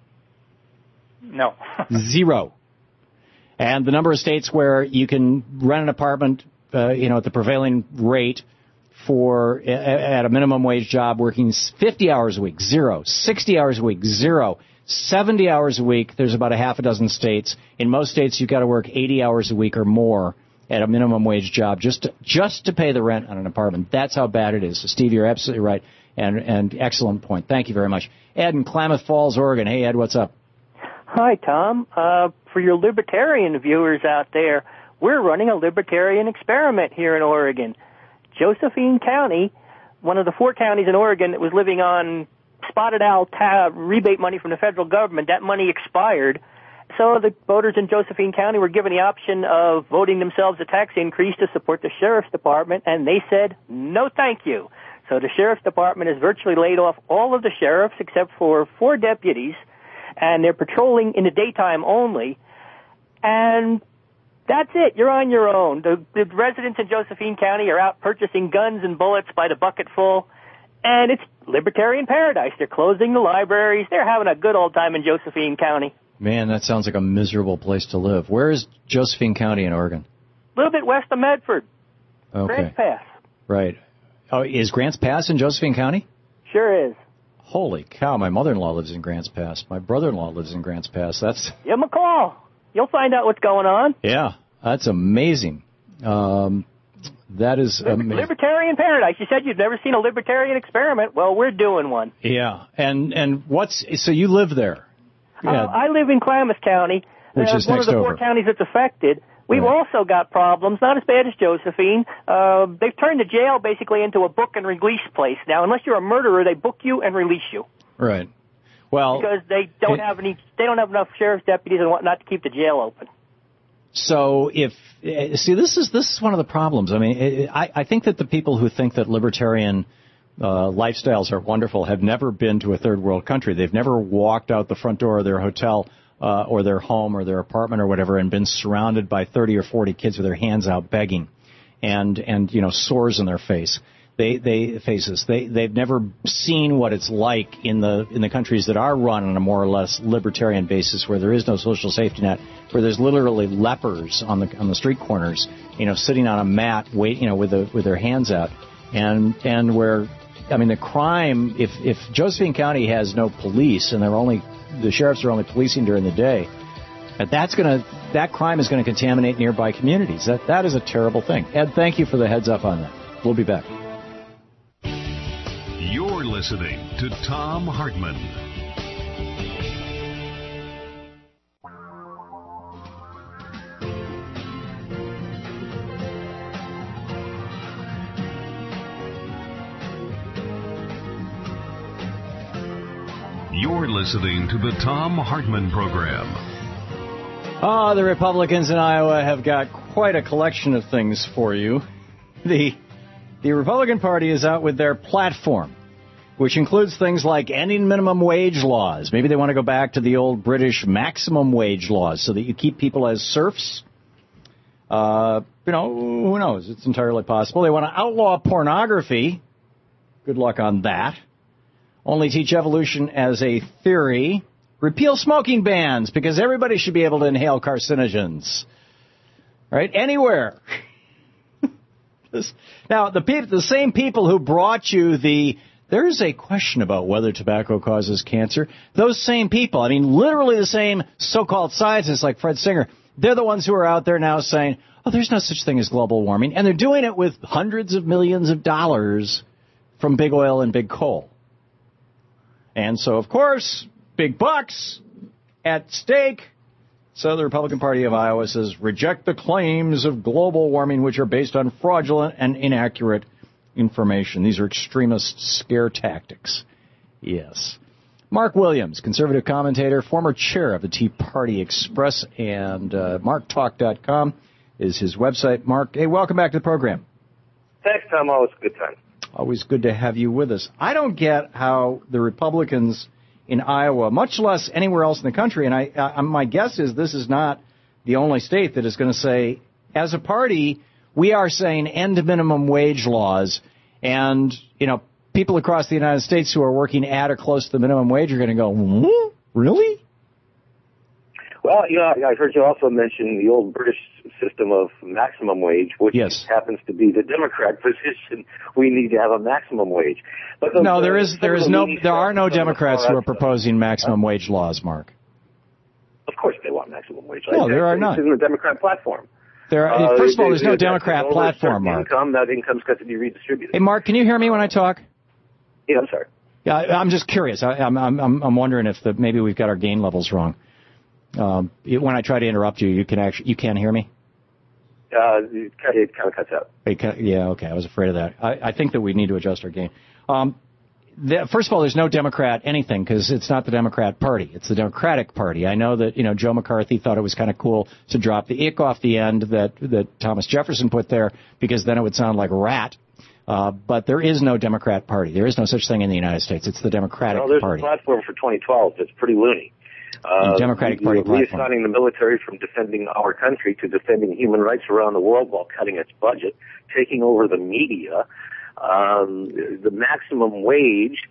No. Zero. And the number of states where you can rent an apartment, uh, you know, at the prevailing rate for at a minimum wage job working fifty hours a week, zero. sixty hours a week, zero. seventy hours a week, there's about a half a dozen states. In most states, you've got to work eighty hours a week or more at a minimum wage job just to, just to pay the rent on an apartment. That's how bad it is. So, Steve, you're absolutely right, and and excellent point. Thank you very much. Ed in Klamath Falls, Oregon. Hey, Ed, what's up? Hi, Tom. Uh, for your libertarian viewers out there, we're running a libertarian experiment here in Oregon. Josephine County, one of the four counties in Oregon that was living on spotted owl ta- rebate money from the federal government, that money expired. So the voters in Josephine County were given the option of voting themselves a tax increase to support the sheriff's department, and they said, no thank you. So the sheriff's department has virtually laid off all of the sheriffs except for four deputies, and they're patrolling in the daytime only. And that's it. You're on your own. The, the residents in Josephine County are out purchasing guns and bullets by the bucketful, and it's libertarian paradise. They're closing the libraries. They're having a good old time in Josephine County. Man, that sounds like a miserable place to live. Where is Josephine County in Oregon? A little bit west of Medford. Okay. Grants Pass. Right. Oh, is Grants Pass in Josephine County? Sure is. Holy cow, my mother-in-law lives in Grants Pass. My brother-in-law lives in Grants Pass. That's Give them a call. You'll find out what's going on. Yeah, that's amazing. Um, that is amazing. Libertarian paradise. You said you've never seen a libertarian experiment. Well, we're doing one. Yeah, and and what's so you live there? Uh, I live in Klamath County, which uh, is one next of the over. four counties that's affected. We've Right. also got problems, not as bad as Josephine. Uh, they've turned the jail basically into a book and release place. Now, unless you're a murderer, they book you and release you. Right. Well, because they don't it, have any, they don't have enough sheriff's deputies and whatnot to keep the jail open. So if see, this is this is one of the problems. I mean, it, I I think that the people who think that libertarian uh, lifestyles are wonderful have never been to a third world country. They've never walked out the front door of their hotel uh, or their home or their apartment or whatever and been surrounded by thirty or forty kids with their hands out begging, and and you know sores in their face. They they faces they they've never seen what it's like in the in the countries that are run on a more or less libertarian basis, where there is no social safety net, where there's literally lepers on the on the street corners, you know, sitting on a mat, wait, you know, with the with their hands out, and and where, I mean, the crime, if if Josephine County has no police and they're only the sheriffs are only policing during the day, that's gonna that crime is going to contaminate nearby communities. That that is a terrible thing. Ed, thank you for the heads up on that. We'll be back. You're listening to Thom Hartmann. You're listening to the Thom Hartmann Program. Ah, oh, the Republicans in Iowa have got quite a collection of things for you. The the Republican Party is out with their platform, which includes things like ending minimum wage laws. Maybe they want to go back to the old British maximum wage laws so that you keep people as serfs. Uh, you know, who knows? It's entirely possible. They want to outlaw pornography. Good luck on that. Only teach evolution as a theory. Repeal smoking bans because everybody should be able to inhale carcinogens. Right? Anywhere. Now, the pe- the same people who brought you the there's a question about whether tobacco causes cancer, those same people, I mean, literally the same so-called scientists like Fred Singer, they're the ones who are out there now saying, oh, there's no such thing as global warming. And they're doing it with hundreds of millions of dollars from big oil and big coal. And so, of course, big bucks at stake. So the Republican Party of Iowa says, reject the claims of global warming, which are based on fraudulent and inaccurate information. These are extremist scare tactics. Yes. Mark Williams, conservative commentator, former chair of the Tea Party Express, and uh, mark talk dot com is his website. Mark, hey, welcome back to the program. Thanks, Tom. Always a good time. Always good to have you with us. I don't get how the Republicans in Iowa, much less anywhere else in the country, and I, I, my guess is this is not the only state that is going to say, as a party, we are saying end minimum wage laws, and, you know, people across the United States who are working at or close to the minimum wage are going to go, hmm? Really? Well, you know, I heard you also mention the old British system of maximum wage, which yes. happens to be the Democrat position. We need to have a maximum wage. But the, no, there is there is no there are no the Democrats who are proposing maximum uh, wage laws, Mark. Of course, they want maximum wage. No, I, there I, are not. This isn't a Democrat platform. There, are, uh, first of all, there's no Democrat platform, Mark. Income, that income's got to be redistributed. Hey, Mark, can you hear me when I talk? Yeah, I'm sorry. Yeah, I'm just curious. I, I'm I'm I'm wondering if the, maybe we've got our gain levels wrong. Um, when I try to interrupt you, you can actually you can't hear me. Uh, it kind of cuts out. It, yeah, okay. I was afraid of that. I, I think that we need to adjust our gain. Um, the, first of all, there's no Democrat anything because it's not the Democrat Party. It's the Democratic Party. I know that, you know, Joe McCarthy thought it was kind of cool to drop the ick off the end that, that Thomas Jefferson put there because then it would sound like rat. Uh, but there is no Democrat Party. There is no such thing in the United States. It's the Democratic well, there's Party. There's a platform for twenty twelve that's pretty loony. Uh, Democratic Party platform. Reassigning the military from defending our country to defending human rights around the world while cutting its budget, taking over the media, um, the maximum wage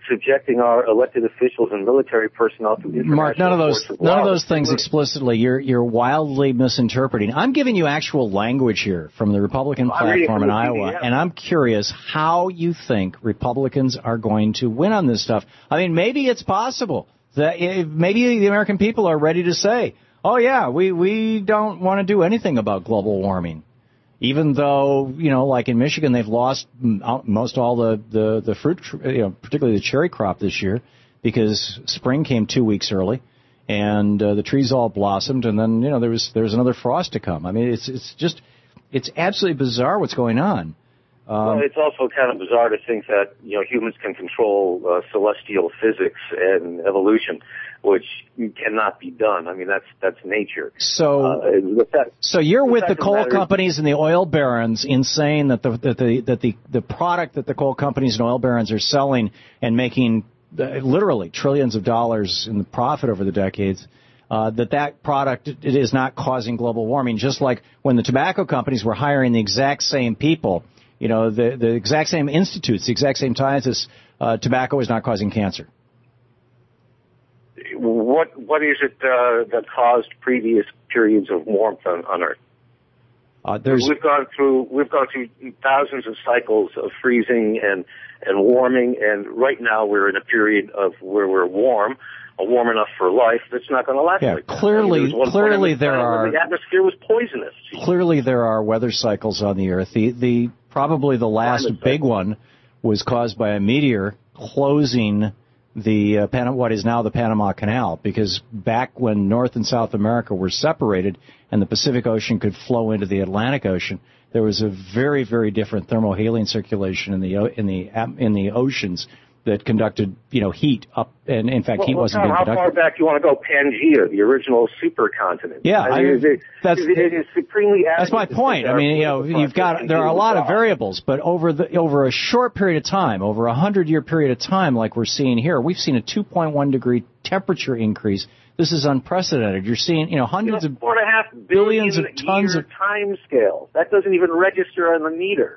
subjecting our elected officials and military personnel to international Mark, none of those force. none Wow. of those things explicitly. You're you're wildly misinterpreting. I'm giving you actual language here from the Republican I'm reading platform from in the Iowa, P D F. and I'm curious how you think Republicans are going to win on this stuff. I mean, maybe it's possible that if, maybe the American people are ready to say, "Oh yeah, we we don't want to do anything about global warming." Even though, you know, like in Michigan, they've lost most all the, the, the fruit, you know, particularly the cherry crop this year because spring came two weeks early and uh, the trees all blossomed and then, you know, there was there was another frost to come. I mean, it's it's just, it's absolutely bizarre what's going on. Um, well, it's also kind of bizarre to think that, you know, humans can control uh, celestial physics and evolution, which cannot be done. I mean, that's that's nature. So, uh, the fact, so you're the with fact the of coal matter companies and the oil barons in saying that the that the that the the product that the coal companies and oil barons are selling and making uh, literally trillions of dollars in the profit over the decades, uh, that that product it is not causing global warming. Just like when the tobacco companies were hiring the exact same people, you know, the the exact same institutes, the exact same scientists, uh, tobacco is not causing cancer. What what is it uh, that caused previous periods of warmth on, on Earth? Uh, there's we've gone through we've gone through thousands of cycles of freezing and and warming, and right now we're in a period of where we're warm, uh, warm enough for life. That's not going to last. Yeah, like that. clearly, I mean, there was one clearly point in there time are when the atmosphere was poisonous. Clearly there are weather cycles on the Earth. The the probably the last big one was caused by a meteor closing the uh, Pan- what is now the Panama Canal, because back when North and South America were separated and the Pacific Ocean could flow into the Atlantic Ocean, there was a very, very different thermohaline circulation in the o- in the in the oceans that conducted, you know, heat up, and in fact, well, heat well, wasn't Tom, being how conducted. far back do you want to go? Pangea, the original supercontinent. Yeah, I mean, I- it, it, that's- it, it is supremely. That's my point. I mean, you know, you've got there are a lot of variables, but over the over a short period of time, over a hundred year period of time, like we're seeing here, we've seen a two point one degree temperature increase. This is unprecedented. You're seeing, you know, hundreds you know, of four and a half billions billion of tons year of time scale. That doesn't even register on the meter.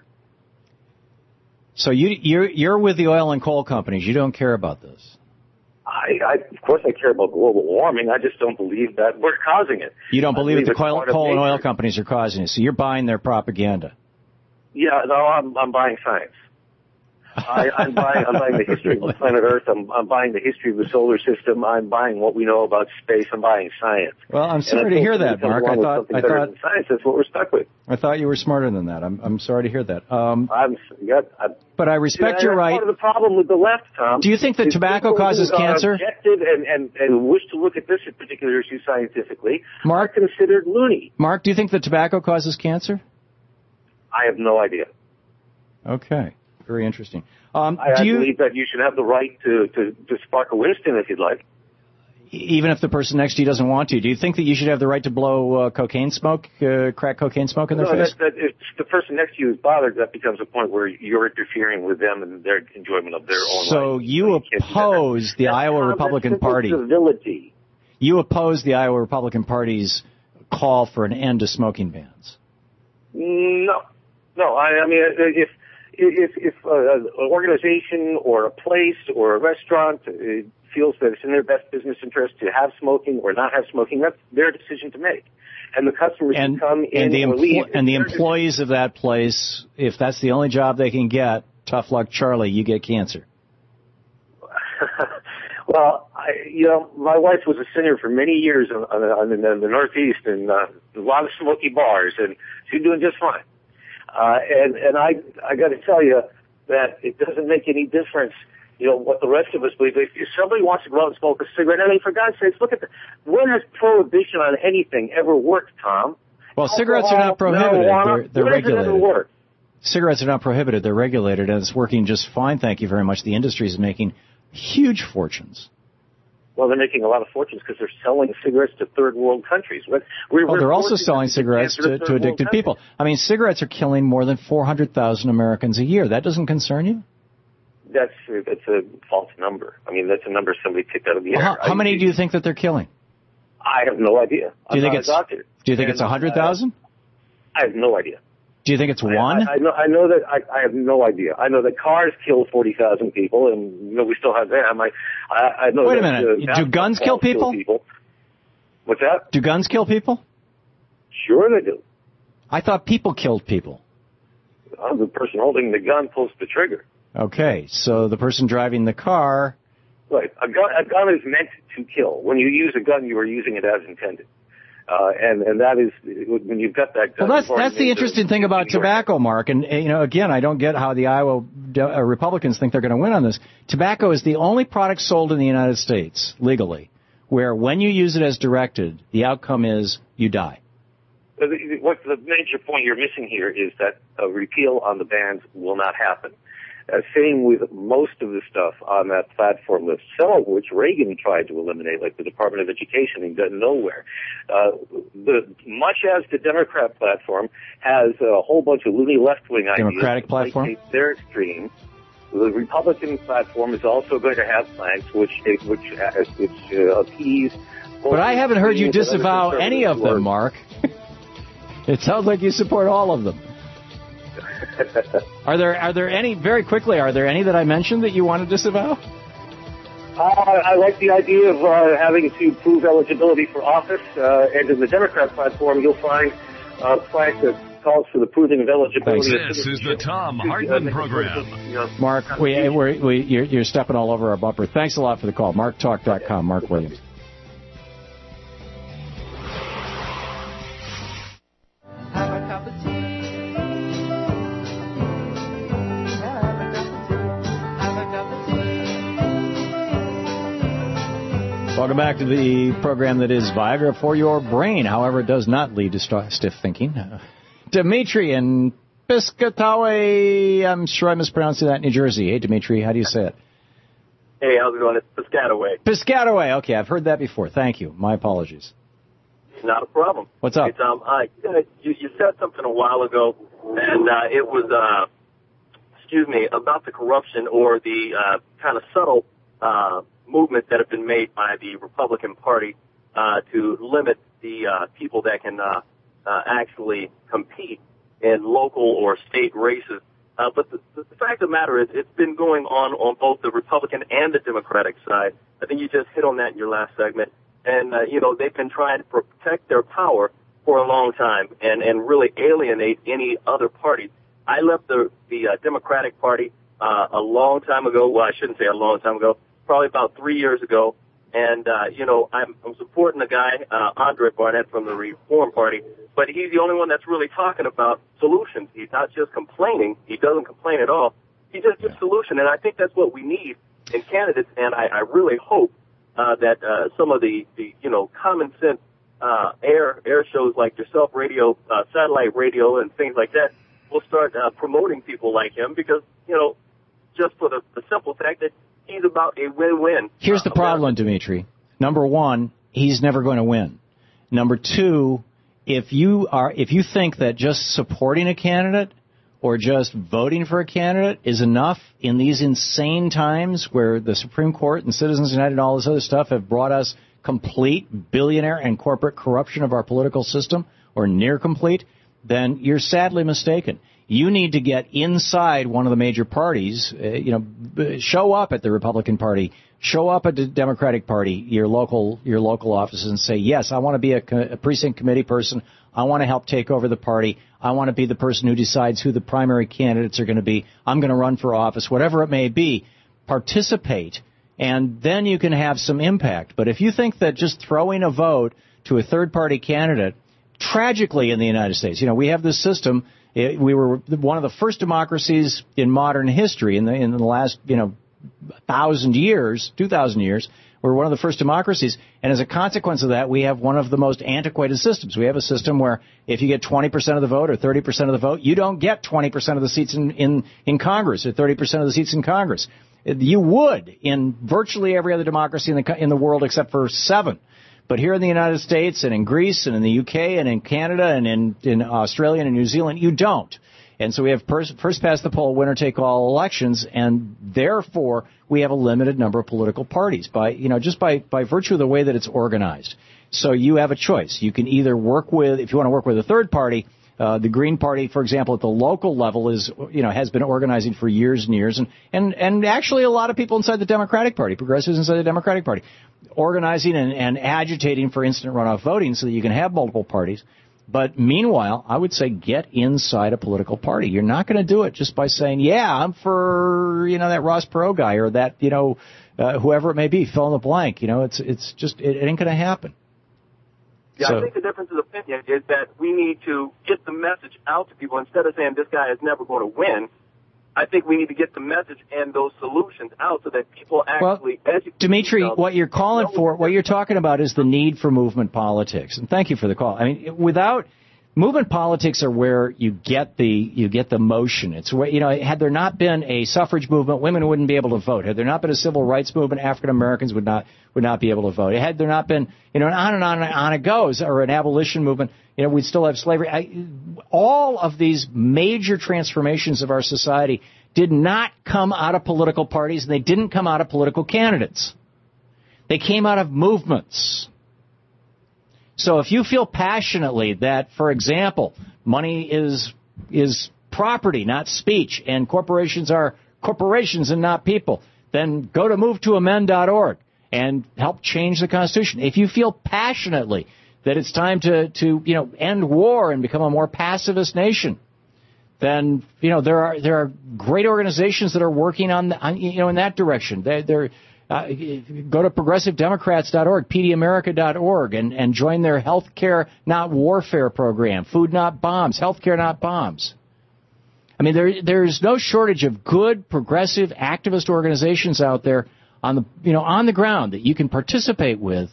So you you're you're with the oil and coal companies. You don't care about this. I, I, of course, I care about global warming. I just don't believe that we're causing it. You don't I believe, the it's coal, part of coal and oil nature. companies are causing it. So you're buying their propaganda. Yeah, no, I'm, I'm buying science. I, I'm buying, I'm buying the history of the planet Earth. I'm, I'm buying the history of the solar system. I'm buying what we know about space. I'm buying science. Well, I'm And sorry to until hear that, something Mark. comes I along with thought something I better thought than science. That's what we're stuck with. I thought you were smarter than that. I'm I'm sorry to hear that. Um, I'm, yeah, I'm but I respect See, your that's right. Part of the problem with the left, Tom. Do you think that is tobacco people causes who are cancer? Objective and, and, and wish to look at this particular issue scientifically Mark, are considered loony. Mark, do you think that tobacco causes cancer? I have no idea. Okay, very interesting. Um, I, I do you, believe that you should have the right to, to, to spark a Winston if you'd like. even if the person next to you doesn't want to, do you think that you should have the right to blow uh, cocaine smoke, uh, crack cocaine smoke in their no, face? that, that if the person next to you is bothered, that becomes a point where you're interfering with them and their enjoyment of their own So life. you oppose the That's Iowa common Republican simple Party. Civility. You oppose the Iowa Republican Party's call for an end to smoking bans. No, no. I, I mean, if if if uh, an organization or a place or a restaurant uh, feels that it's in their best business interest to have smoking or not have smoking, that's their decision to make. And the customers And, who come in and the, or empl- leave, and the it's their employees of that place, if that's the only job they can get, tough luck, Charlie, you get cancer. Well, I, you know, my wife was a singer for many years on, on, on, in the Northeast and uh, a lot of smoky bars, and she's doing just fine. Uh, and and I I got to tell you that it doesn't make any difference, you know, what the rest of us believe. If, if somebody wants to go out and smoke a cigarette, I mean, for God's sakes, look at the, when has prohibition on anything ever worked, Tom? Well, cigarettes are not prohibited. Marijuana, They're, they're when has it ever regulated. worked? Cigarettes are not prohibited. They're regulated, and it's working just fine, thank you very much. The industry is making huge fortunes. Well, they're making a lot of fortunes because they're selling cigarettes to third world countries. We're, we're, Oh, they're also forcing selling them cigarettes cancer to, third to world addicted countries. people. I mean, cigarettes are killing more than four hundred thousand Americans a year. That doesn't concern you? That's that's a false number. I mean, that's a number somebody picked out of the Well, air. how, how I, many do you think that they're killing? I have no idea. Do you I'm think not it's a doctor. Do you think it's And, one hundred thousand? uh, I have no idea. Do you think it's one? I, I, I know. I know that. I, I have no idea. I know that cars kill forty thousand people, and you know we still have them. I, I, I know. Wait a that, minute. Uh, Do guns kill people? kill people? What's that? Do guns kill people? Sure, they do. I thought people killed people. Oh, the person holding the gun pulls the trigger. Okay, so the person driving the car. Right. A gun. A gun is meant to kill. When you use a gun, you are using it as intended. Uh, and, and that is, when you've got that gun. Well, that's, that's the interesting thing about tobacco, Mark. And, you know, again, I don't get how the Iowa uh, Republicans think they're going to win on this. Tobacco is the only product sold in the United States, legally, where when you use it as directed, the outcome is you die. What the major point you're missing here is that a repeal on the bans will not happen. Uh, same with most of the stuff on that platform list, some of which Reagan tried to eliminate, like the Department of Education, and got nowhere. Uh, the, much as the Democrat platform has a whole bunch of loony left-wing ideas. Democratic platform? Their extreme. The Republican platform is also going to have planks which which uh, which uh, appease. But I haven't heard you disavow any of them, Mark. It sounds like you support all of them. Are there are there any, very quickly, are there any that I mentioned that you want to disavow? Uh, I like the idea of uh, having to prove eligibility for office, uh, and in the Democrat platform you'll find a plank that calls for the proving of eligibility. This is the Tom Hartman Program. Mark, we, we're, we, you're, you're stepping all over our bumper. Thanks a lot for the call. mark talk dot com, Mark Williams. Welcome back to the program that is Viagra for your brain. However, it does not lead to st- stiff thinking. Uh, Dimitri in Piscataway, I'm sure I'm mispronouncing that, New Jersey. Hey, Dimitri, how do you say it? Hey, how's it going? It's Piscataway. Piscataway. Okay, I've heard that before. Thank you. My apologies. Not a problem. What's up? Hey, Tom, uh, you, you said something a while ago, and uh, it was, uh, excuse me, about the corruption or the uh, kind of subtle uh movements that have been made by the Republican Party uh, to limit the uh, people that can uh, uh, actually compete in local or state races. Uh, but the, the fact of the matter is it's been going on on both the Republican and the Democratic side. I think you just hit on that in your last segment. And, uh, you know, they've been trying to protect their power for a long time and, and really alienate any other parties. I left the, the uh, Democratic Party uh, a long time ago. Well, I shouldn't say a long time ago. Probably about three years ago, and, uh, you know, I'm, I'm supporting a guy, uh, Andre Barnett from the Reform Party, but he's the only one that's really talking about solutions. He's not just complaining. He doesn't complain at all. He just gives solution, and I think that's what we need in candidates, and I, I really hope uh, that uh, some of the, the, you know, common sense uh, air air shows like yourself, radio, uh, satellite radio, and things like that will start uh, promoting people like him because, you know, just for the, the simple fact that he's about a win-win. Here's the problem, Dimitri. Number one, he's never going to win. Number two, if you are, if you think that just supporting a candidate or just voting for a candidate is enough in these insane times where the Supreme Court and Citizens United and all this other stuff have brought us complete billionaire and corporate corruption of our political system, or near complete, then you're sadly mistaken. You need to get inside one of the major parties, uh, you know, show up at the Republican Party, show up at the Democratic Party, your local your local offices, and say, yes, I want to be a, a precinct committee person. I want to help take over the party. I want to be the person who decides who the primary candidates are going to be. I'm going to run for office, whatever it may be. Participate, and then you can have some impact. But if you think that just throwing a vote to a third-party candidate, tragically in the United States, you know, we have this system. We were one of the first democracies in modern history in the in the last, you know, thousand years, two thousand years. We're one of the first democracies, and as a consequence of that, we have one of the most antiquated systems. We have a system where if you get twenty percent of the vote or thirty percent of the vote, you don't get twenty percent of the seats in, in, in Congress or thirty percent of the seats in Congress. You would in virtually every other democracy in the in the world except for seven. But here in the United States and in Greece and in the U K and in Canada and in, in Australia and in New Zealand, you don't. And so we have first, first past the poll, winner take all elections, and therefore we have a limited number of political parties by, you know, just by, by virtue of the way that it's organized. So you have a choice. You can either work with, if you want to work with a third party, Uh, the Green Party, for example, at the local level is, you know, has been organizing for years and years. And, and, and actually a lot of people inside the Democratic Party, progressives inside the Democratic Party, organizing and, and agitating for instant runoff voting so that you can have multiple parties. But meanwhile, I would say get inside a political party. You're not going to do it just by saying, yeah, I'm for, you know, that Ross Perot guy or that, you know, uh, whoever it may be, fill in the blank. You know, it's, it's just, it, it ain't going to happen. Yeah, so, I think the difference of opinion is that we need to get the message out to people instead of saying this guy is never going to win. I think we need to get the message and those solutions out so that people actually well, educate Dimitri, themselves. what you're calling for, what you're talking about is the need for movement politics. And thank you for the call. I mean, without movement politics are where you get the you get the motion. It's where, you know, had there not been a suffrage movement, women wouldn't be able to vote. Had there not been a civil rights movement, African Americans would not would not be able to vote. Had there not been, you know, and on and on and on it goes, or an abolition movement, you know, we'd still have slavery. I, all of these major transformations of our society did not come out of political parties, and they didn't come out of political candidates. They came out of movements. So if you feel passionately that, for example, money is is property, not speech, and corporations are corporations and not people, then go to move to amend dot org and help change the Constitution. If you feel passionately that it's time to, to you know, end war and become a more pacifist nation, then, you know, there are there are great organizations that are working on, the, on you know, in that direction. They, they're Uh, go to progressive democrats dot org, p d america dot org, and, and join their Health Care Not Warfare program, Food Not Bombs, Health Care Not Bombs. I mean, there there's no shortage of good, progressive, activist organizations out there on the you know on the ground that you can participate with.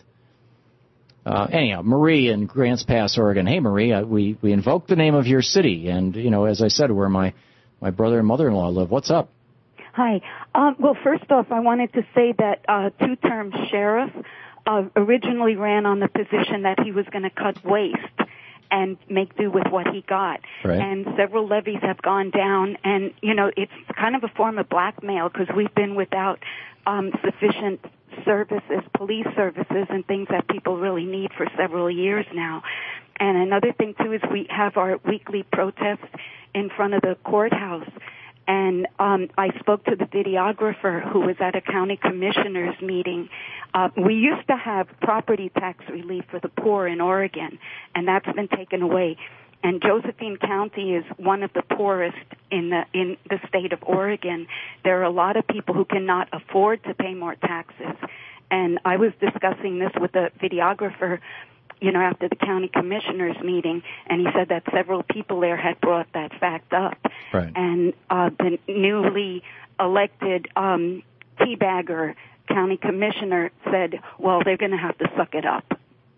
Uh, anyhow, Marie in Grants Pass, Oregon. Hey, Marie, uh, we we invoked the name of your city, and you know, as I said, where my my brother and mother-in-law live. What's up? Hi. Um, well, first off, I wanted to say that uh, two-term sheriff uh, originally ran on the position that he was going to cut waste and make do with what he got. Right. And several levies have gone down, and, you know, it's kind of a form of blackmail because we've been without um, sufficient services, police services, and things that people really need for several years now. And another thing, too, is we have our weekly protests in front of the courthouse. And um, I spoke to the videographer who was at a county commissioner's meeting. Uh, we used to have property tax relief for the poor in Oregon, and that's been taken away. And Josephine County is one of the poorest in the in the state of Oregon. There are a lot of people who cannot afford to pay more taxes. And I was discussing this with the videographer, you know, after the county commissioners meeting, and he said that several people there had brought that fact up. Right. And uh, the newly elected um, teabagger county commissioner said, well, they're going to have to suck it up.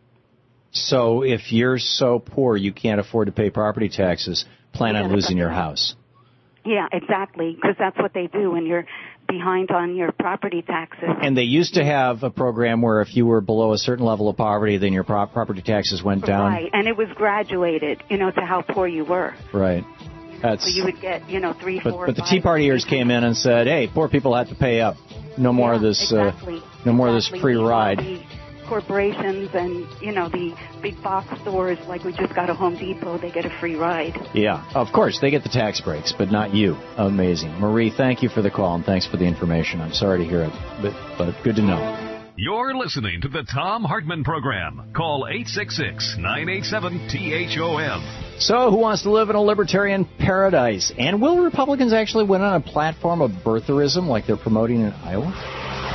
So if you're so poor you can't afford to pay property taxes, plan on losing your house. Yeah, exactly, because that's what they do when you're behind on your property taxes. And they used to have a program where if you were below a certain level of poverty, then your pro- property taxes went down. Right, and it was graduated, you know, to how poor you were. Right. That's, so you would get, you know, three, but, four, But the five, Tea Partiers came in and said, hey, poor people have to pay up. No more yeah, of this, exactly. uh, no more exactly. of this free ride. The corporations and, you know, the big box stores, like we just got a Home Depot, they get a free ride. Yeah, of course, they get the tax breaks, but not you. Amazing. Marie, thank you for the call, and thanks for the information. I'm sorry to hear it, but, but good to know. You're listening to the Thom Hartmann Program. Call eight six six, nine eight seven, T H O M. So, who wants to live in a libertarian paradise? And will Republicans actually win on a platform of birtherism like they're promoting in Iowa?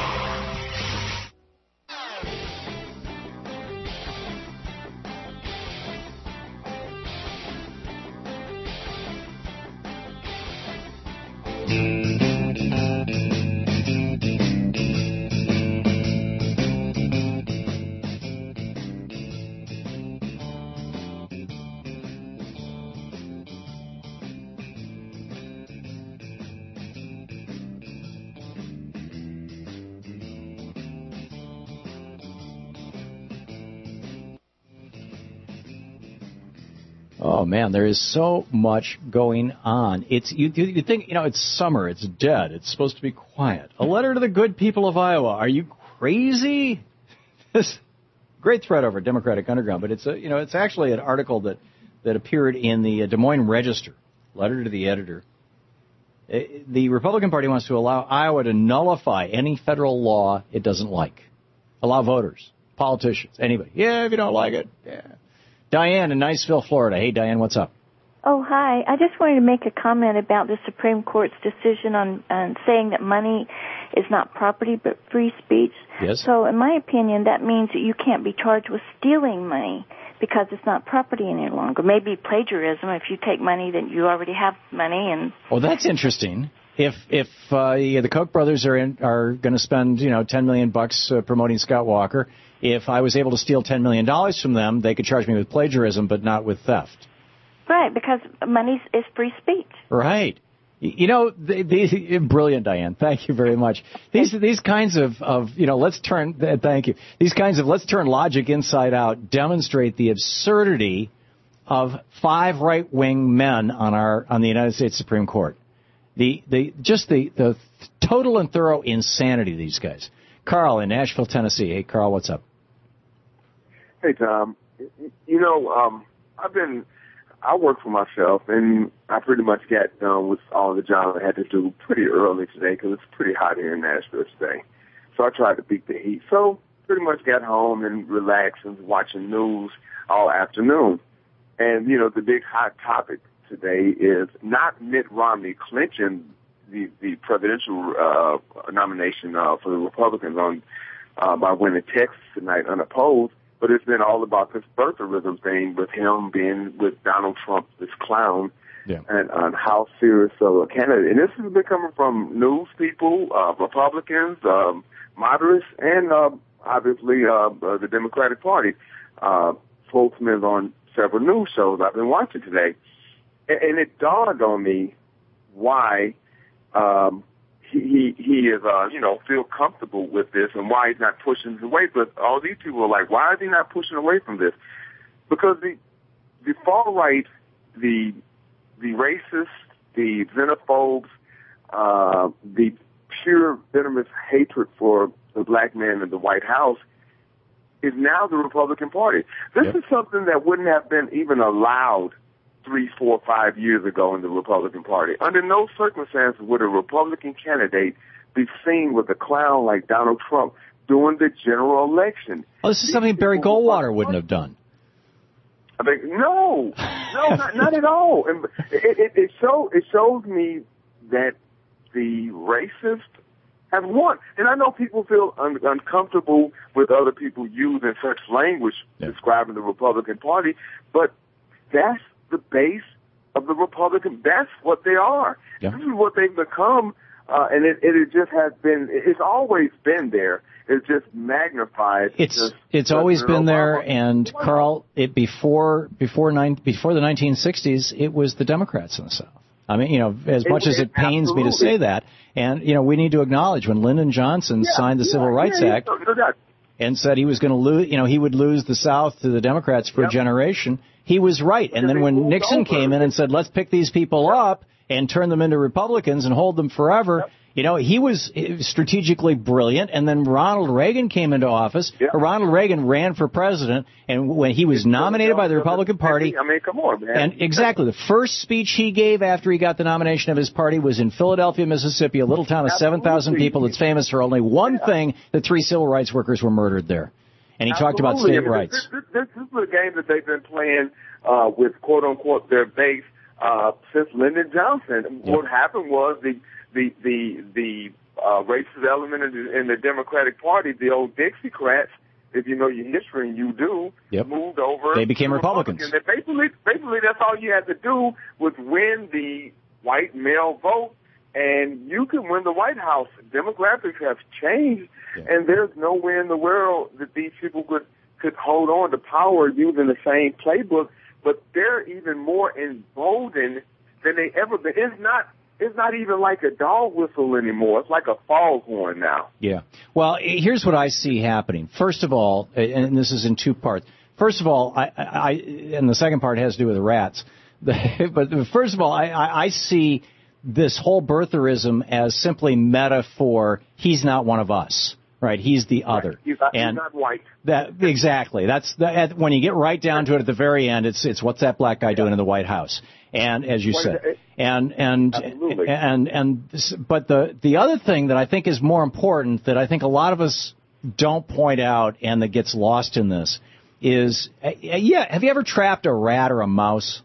Oh man, there is so much going on. It's you, you. You think you know it's summer. It's dead. It's supposed to be quiet. A letter to the good people of Iowa. Are you crazy? This great thread over Democratic Underground, but it's a you know it's actually an article that that appeared in the Des Moines Register, letter to the editor. The Republican Party wants to allow Iowa to nullify any federal law it doesn't like. Allow voters, politicians, anybody. Yeah, if you don't like it. Yeah. Diane in Niceville, Florida. Hey, Diane, what's up? Oh, hi. I just wanted to make a comment about the Supreme Court's decision on, on saying that money is not property but free speech. Yes. So in my opinion, that means that you can't be charged with stealing money because it's not property any longer. Maybe plagiarism. If you take money, then you already have money. And well, that's interesting. If if uh, yeah, the Koch brothers are in, are going to spend you know ten million bucks uh, promoting Scott Walker, if I was able to steal ten million dollars from them, they could charge me with plagiarism, but not with theft. Right, because money is free speech. Right. You know, these brilliant, Diane. Thank you very much. These these kinds of, of you know, let's turn. Thank you. These kinds of let's turn logic inside out demonstrate the absurdity of five right wing men on our on the United States Supreme Court. The the just the the total and thorough insanity of these guys. Carl in Nashville, Tennessee. Hey, Carl, what's up? Hey, Tom. You know, um, I've been. I work for myself, and I pretty much got done with all the jobs I had to do pretty early today because it's pretty hot here in Nashville today. So I tried to beat the heat. So pretty much got home and relaxed and watching news all afternoon. And, you know, the big hot topic today is not Mitt Romney clinching the, the presidential uh, nomination uh, for the Republicans on uh, by winning Texas tonight unopposed. But it's been all about this birtherism thing with him being with Donald Trump, this clown, yeah. and on how serious of a candidate. And this has been coming from news people, uh, Republicans, um, moderates, and uh, obviously uh, uh, the Democratic Party. Uh, spokesmen on several news shows I've been watching today. And, and it dawned on me why um, He, he, he is, uh, you know, feel comfortable with this and why he's not pushing it away. But all these people are like, why is he not pushing away from this? Because the, the far right, the, the racists, the xenophobes, uh, the pure venomous hatred for the black man in the White House is now the Republican Party. This yep. is something that wouldn't have been even allowed three, four, five years ago in the Republican Party. Under no circumstances would a Republican candidate be seen with a clown like Donald Trump during the general election. Oh, this is something Barry Goldwater wouldn't have done. I mean, no, no, not, not at all. And it, it, it, show, it shows me that the racists have won. And I know people feel un- uncomfortable with other people using such language yeah. describing the Republican Party, but that's the base of the Republican. That's what they are. Yeah. This is what they've become, uh, and it, it just has been. It's always been there. It's just magnified. It's just, it's always been there. And Carl, it before before nine before the nineteen sixties, it was the Democrats in the South. I mean, you know, as much as it pains absolutely. me to say that, and you know, we need to acknowledge when Lyndon Johnson yeah, signed the yeah, Civil Rights yeah, Act. Yeah, and said he was going to lose, you know, he would lose the South to the Democrats for yep. a generation. He was right. And then when Nixon over. came in and said, let's pick these people yep. up and turn them into Republicans and hold them forever, yep. you know, he was strategically brilliant. And then Ronald Reagan came into office. Yep. Ronald Reagan ran for president. And when he was it's nominated by the Republican Party. I mean, come on, man. And exactly. The first speech he gave after he got the nomination of his party was in Philadelphia, Mississippi, a little town of seven thousand people that's famous for only one yeah. thing, that three civil rights workers were murdered there. And he Absolutely. talked about state I mean, rights. This, this, this, this is a game that they've been playing uh, with, quote-unquote, their base uh, since Lyndon Johnson. Yep. What happened was the the the, the uh, racist element in the, in the Democratic Party, the old Dixiecrats, if you know your history, and you do, yep. moved over. They became Republicans. Republicans. Basically, basically, that's all you had to do was win the white male vote, and you can win the White House. Demographics have changed. Yeah. And there's nowhere in the world that these people could, could hold on to power using the same playbook, but they're even more emboldened than they ever been. It's not, it's not even like a dog whistle anymore. It's like a foghorn now. Yeah. Well, here's what I see happening. First of all, and this is in two parts. First of all, I, I and the second part has to do with the rats. But first of all, I, I see this whole birtherism as simply meta for he's not one of us. right? He's the Right. other. He's not, and he's not white. That exactly. That's the, at, when you get right down to it at the very end. It's it's what's that black guy doing in the White House? And as you Well, said, it- and and Absolutely. and and this- but the the other thing that I think is more important that I think a lot of us don't point out and that gets lost in this is uh, yeah. Have you ever trapped a rat or a mouse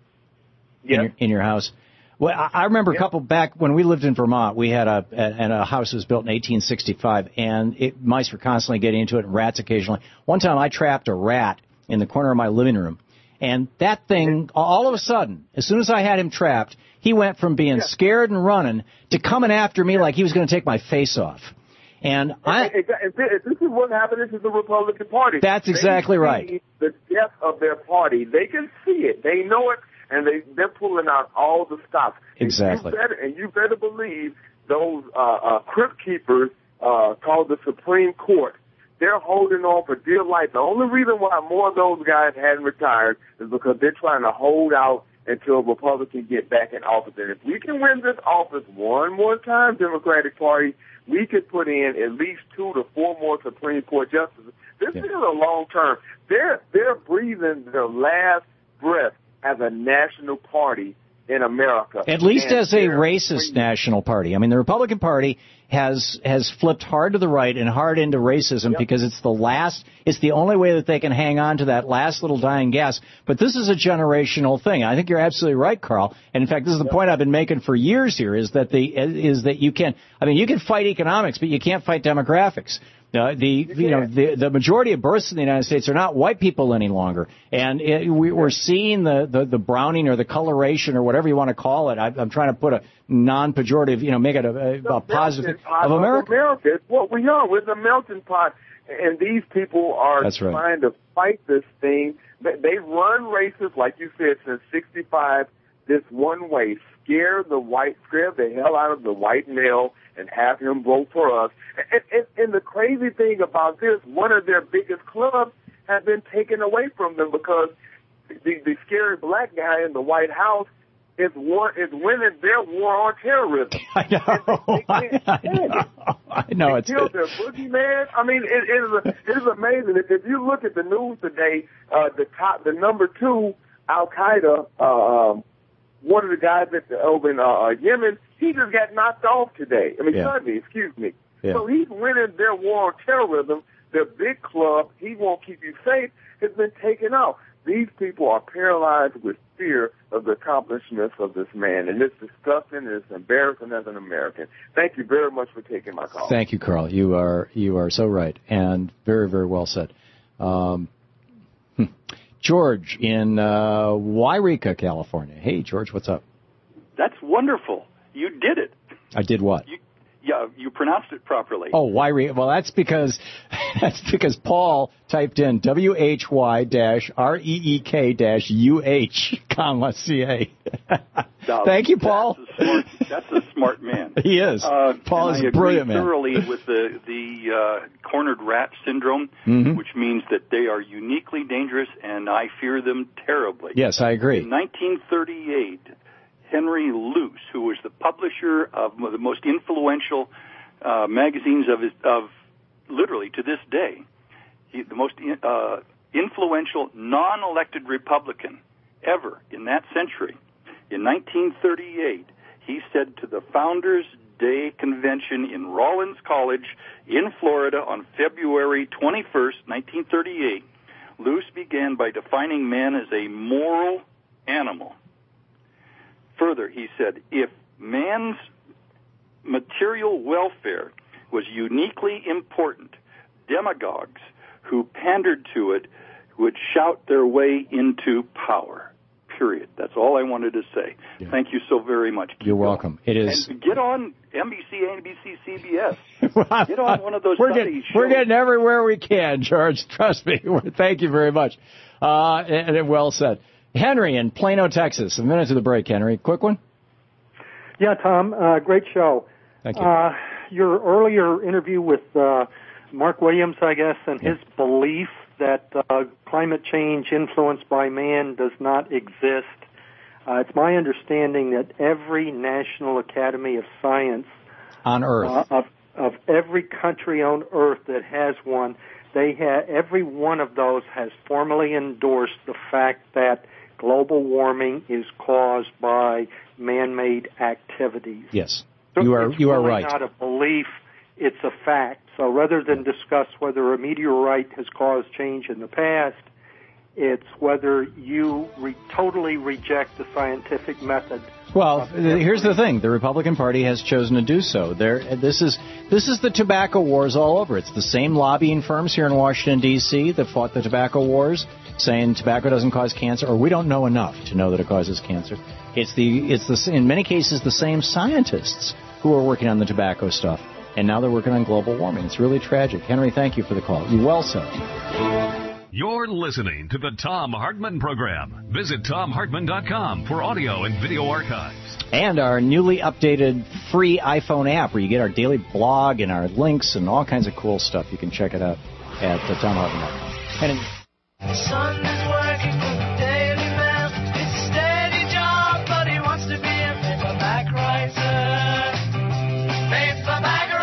Yeah. in your in your house? Well, I I remember a couple back when we lived in Vermont. We had a and a house that was built in eighteen sixty-five, and it, mice were constantly getting into it, and rats occasionally. One time, I trapped a rat in the corner of my living room, and that thing, all of a sudden, as soon as I had him trapped, he went from being scared and running to coming after me like he was going to take my face off. And I, And, and, and this is what happened. This is the Republican Party. That's exactly They right. see the death of their party. They can see it. They know it, and they they're pulling out all the stops. Exactly. And you better, and you better believe those uh, uh, crypt keepers uh, called the Supreme Court. They're holding on for dear life. The only reason why more of those guys hadn't retired is because they're trying to hold out until Republicans get back in office. And if we can win this office one more time, Democratic Party, we could put in at least two to four more Supreme Court justices. This yeah. is a long term. They're they're breathing their last breath as a national party in America. At least and as a they're racist breathing. national party. I mean, the Republican Party has has flipped hard to the right and hard into racism Yep. because it's the last, it's the only way that they can hang on to that last little dying gas. But this is a generational thing. I think you're absolutely right, Carl. And in fact, this is the yep. point I've been making for years here: is that the is that you can, I mean, you can fight economics, but you can't fight demographics. Uh, the you know the the majority of births in the United States are not white people any longer, and it, we, we're seeing the, the the browning or the coloration or whatever you want to call it. I, I'm trying to put a non-pejorative, you know, make it a, a, a positive pot of America. Of America. It's what we are. We're the melting pot, and these people are That's right. trying to fight this thing. They, they run races, like you said, since sixty-five. This one way, scare the white, scare the hell out of the white male, and have him vote for us. And, and, and the crazy thing about this, one of their biggest clubs has been taken away from them because the, the scary black guy in the White House is war is winning their war on terrorism. I know. They, they I know. I know. They It's killed their boogeyman. I mean, it, it, is a, it is amazing. If, if you look at the news today, uh, the top, the number two Al Qaeda. Uh, um, One of the guys that over in uh, Yemen, he just got knocked off today. I mean, Yeah. Sunday, excuse me. Yeah. So he's winning their war on terrorism. Their big club, he won't keep you safe, has been taken out. These people are paralyzed with fear of the accomplishments of this man, and it's disgusting and it's embarrassing as an American. Thank you very much for taking my call. Thank you, Carl. You are you are so right, and very very well said. Um, hmm. George in uh, Wairika, California. Hey, George, what's up? That's wonderful. You did it. I did what? You, yeah, you pronounced it properly. Oh, Wairika. Well, that's because that's because Paul typed in W H Y dash R E E K dash U H comma C A. No, Thank you, Paul. That's a smart, that's a smart man. He is. Uh, Paul and is I a brilliant agree man. thoroughly with the the uh, cornered rat syndrome, Mhm. which means that they are uniquely dangerous, and I fear them terribly. Yes, I agree. In nineteen thirty-eight, Henry Luce, who was the publisher of the most influential uh, magazines of his, of literally to this day, he, the most uh, influential non-elected Republican ever in that century. In nineteen thirty-eight, he said to the Founders Day Convention in Rollins College in Florida on February twenty-first, nineteen thirty-eight, Luce began by defining man as a moral animal. Further, he said, if man's material welfare was uniquely important, demagogues who pandered to it would shout their way into power. Period. That's all I wanted to say. Yeah. Thank you so very much. Keep You're going. welcome. It is. And get on N B C, A B C, C B S. Get on one of those we're Sunday getting, shows. We're getting everywhere we can, George. Trust me. Thank you very much. Uh, and, and well said. Henry in Plano, Texas. A minute to the break, Henry. Quick one. Yeah, Tom. Uh, great show. Thank you. Uh, your earlier interview with uh, Mark Williams, I guess, and Yeah. his belief that uh, climate change influenced by man does not exist. Uh, it's my understanding that every National Academy of Science on Earth. Uh, of, of every country on earth that has one, they have, every one of those has formally endorsed the fact that global warming is caused by man-made activities. Yes, so you are it's you are really right. It's not a belief, it's a fact. So rather than discuss whether a meteorite has caused change in the past, it's whether you re- totally reject the scientific method. Well, here's the thing: the Republican Party has chosen to do so. There, this is this is the tobacco wars all over. It's the same lobbying firms here in Washington D C that fought the tobacco wars, saying tobacco doesn't cause cancer, or we don't know enough to know that it causes cancer. It's the it's the in many cases the same scientists who are working on the tobacco stuff, and now they're working on global warming. It's really tragic. Henry, thank you for the call. You well said. You're listening to the Thom Hartmann Program. Visit tom hartmann dot com for audio and video archives. And our newly updated free iPhone app where you get our daily blog and our links and all kinds of cool stuff. You can check it out at uh, tom hartmann dot com. And the sun is working for the Daily Mail. It's a steady job, but he wants to be a paperback writer. Paperback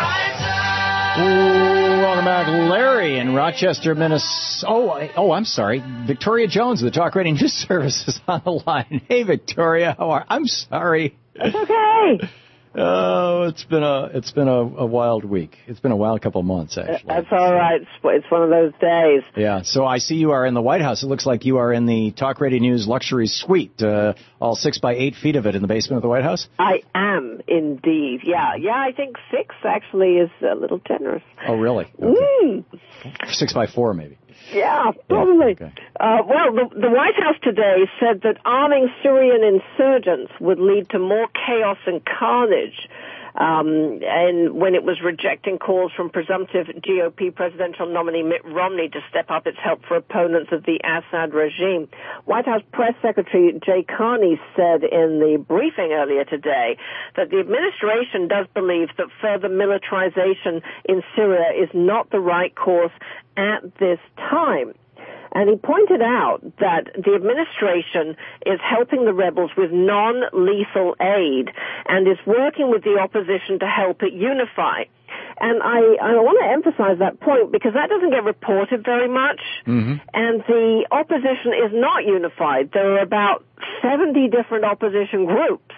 writer. Welcome back, Larry in Rochester, Minnesota. Oh, oh, I'm sorry. Victoria Jones of the Talk Radio News Service is on the line. Hey, Victoria, how are? I'm sorry. It's okay. Oh, it's been a it's been a, a wild week. It's been a wild couple of months, actually. That's all right. It's, it's one of those days. Yeah. So I see you are in the White House. It looks like you are in the Talk Radio News luxury suite, uh, all six by eight feet of it in the basement of the White House. I am indeed. Yeah. Yeah. I think six actually is a little generous. Oh, really? Okay. Mm. Six by four, maybe. Yeah, probably. Yeah, okay. uh, well, the, the White House today said that arming Syrian insurgents would lead to more chaos and carnage. Um, and when it was rejecting calls from presumptive G O P presidential nominee Mitt Romney to step up its help for opponents of the Assad regime. White House Press Secretary Jay Carney said in the briefing earlier today that the administration does believe that further militarization in Syria is not the right course at this time. And he pointed out that the administration is helping the rebels with non-lethal aid and is working with the opposition to help it unify. And I, I want to emphasize that point because that doesn't get reported very much. Mm-hmm. And the opposition is not unified. There are about seventy different opposition groups.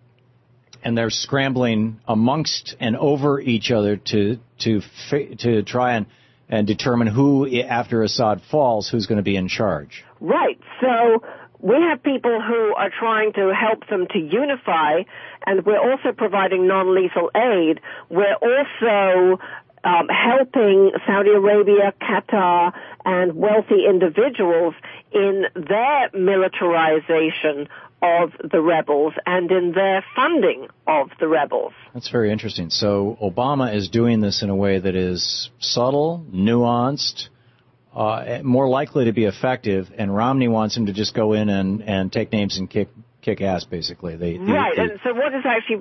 And they're scrambling amongst and over each other to to to try and and determine who, after Assad falls, who's going to be in charge. Right. So we have people who are trying to help them to unify, and we're also providing non-lethal aid. We're also um, helping Saudi Arabia, Qatar, and wealthy individuals in their militarization of the rebels and in their funding of the rebels. That's very interesting. So Obama is doing this in a way that is subtle, nuanced, uh, more likely to be effective, and Romney wants him to just go in and, and take names and kick kick ass, basically. They, they, right, they, and so what is actually,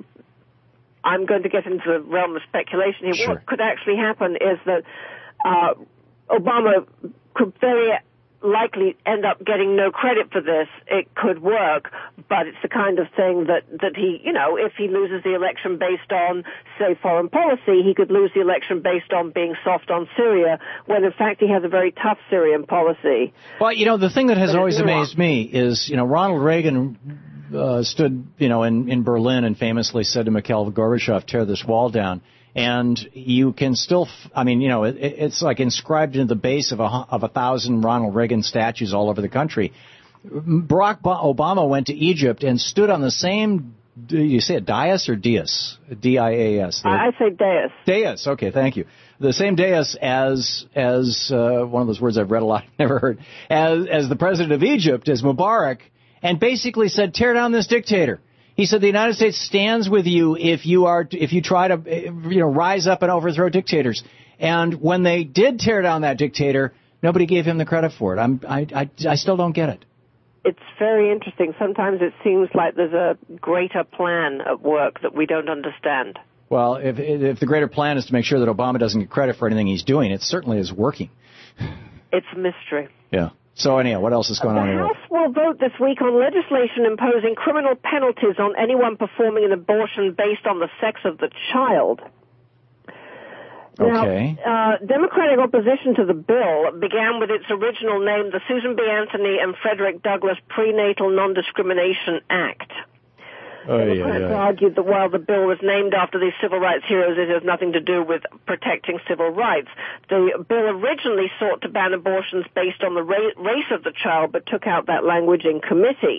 I'm going to get into the realm of speculation here, sure. What could actually happen is that uh, Obama could very likely end up getting no credit for this. It could work, but it's the kind of thing that, that he, you know, if he loses the election based on, say, foreign policy, he could lose the election based on being soft on Syria, when in fact he has a very tough Syrian policy. Well, you know, the thing that has but always amazed me is, you know, Ronald Reagan uh, stood, you know, in, in Berlin and famously said to Mikhail Gorbachev, tear this wall down. And you can still, I mean, you know, it, it's like inscribed into the base of a, of a thousand Ronald Reagan statues all over the country. Barack Obama went to Egypt and stood on the same, do you say it dais or dais? D I A S. I, I say dais. Dais, okay, thank you. The same dais as, as uh, one of those words I've read a lot, never heard, as, as the president of Egypt, as Mubarak, and basically said, tear down this dictator. He said the United States stands with you if you are if you try to you know rise up and overthrow dictators. And when they did tear down that dictator, nobody gave him the credit for it. I'm I I, I still don't get it. It's very interesting. Sometimes it seems like there's a greater plan at work that we don't understand. Well, if if the greater plan is to make sure that Obama doesn't get credit for anything he's doing, it certainly is working. It's a mystery. Yeah. So anyhow, what else is going on the here? The House will vote this week on legislation imposing criminal penalties on anyone performing an abortion based on the sex of the child. Okay. Now, uh, Democratic opposition to the bill began with its original name, the Susan B. Anthony and Frederick Douglass Prenatal Non-Discrimination Act. Oh, Democrats yeah, yeah. argued that while the bill was named after these civil rights heroes, it has nothing to do with protecting civil rights. The bill originally sought to ban abortions based on the ra- race of the child, but took out that language in committee.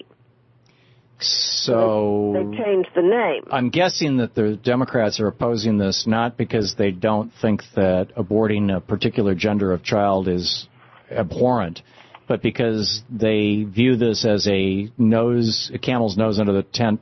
So They changed the name. I'm guessing that the Democrats are opposing this not because they don't think that aborting a particular gender of child is abhorrent, but because they view this as a nose, a camel's nose under the tent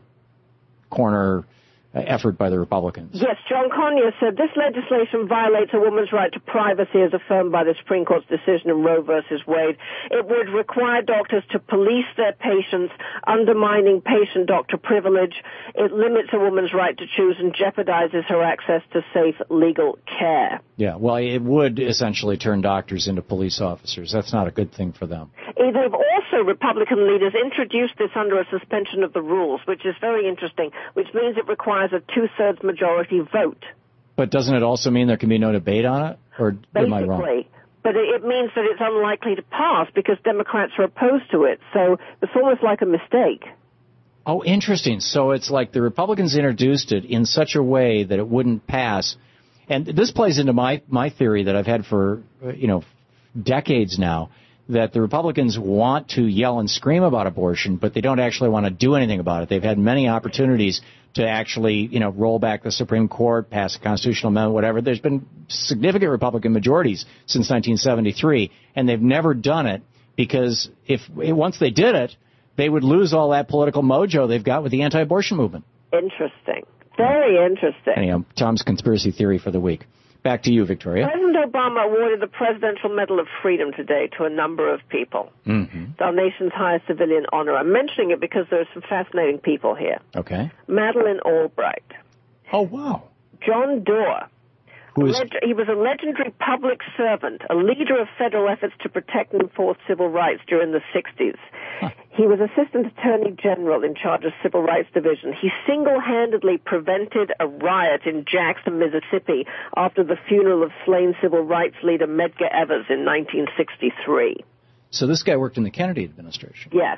corner effort by the Republicans. Yes, John Conyers said this legislation violates a woman's right to privacy as affirmed by the Supreme Court's decision in Roe versus Wade. It would require doctors to police their patients, undermining patient-doctor privilege. It limits a woman's right to choose and jeopardizes her access to safe legal care. Yeah, well, it would essentially turn doctors into police officers. That's not a good thing for them. They've also, Republican leaders, introduced this under a suspension of the rules, which is very interesting, which means it requires a two-thirds majority vote. But doesn't it also mean there can be no debate on it? Or am I wrong? Basically. But it means that it's unlikely to pass because Democrats are opposed to it. So it's almost like a mistake. Oh, interesting. So it's like the Republicans introduced it in such a way that it wouldn't pass. And this plays into my, my theory that I've had for, you know, decades now, that the Republicans want to yell and scream about abortion, but they don't actually want to do anything about it. They've had many opportunities to actually, you know, roll back the Supreme Court, pass a constitutional amendment, whatever. There's been significant Republican majorities since nineteen seventy-three, and they've never done it because if once they did it, they would lose all that political mojo they've got with the anti-abortion movement. Interesting. Very interesting. Anyhow, Tom's conspiracy theory for the week. Back to you, Victoria. President Obama awarded the Presidential Medal of Freedom today to a number of people. Mm-hmm. It's our nation's highest civilian honor. I'm mentioning it because there are some fascinating people here. Okay. Madeleine Albright. Oh, wow. John Doerr. Who is... He was a legendary public servant, a leader of federal efforts to protect and enforce civil rights during the sixties. Huh. He was Assistant Attorney General in charge of Civil Rights Division. He single-handedly prevented a riot in Jackson, Mississippi after the funeral of slain civil rights leader Medgar Evers in nineteen sixty-three. So this guy worked in the Kennedy administration? Yes.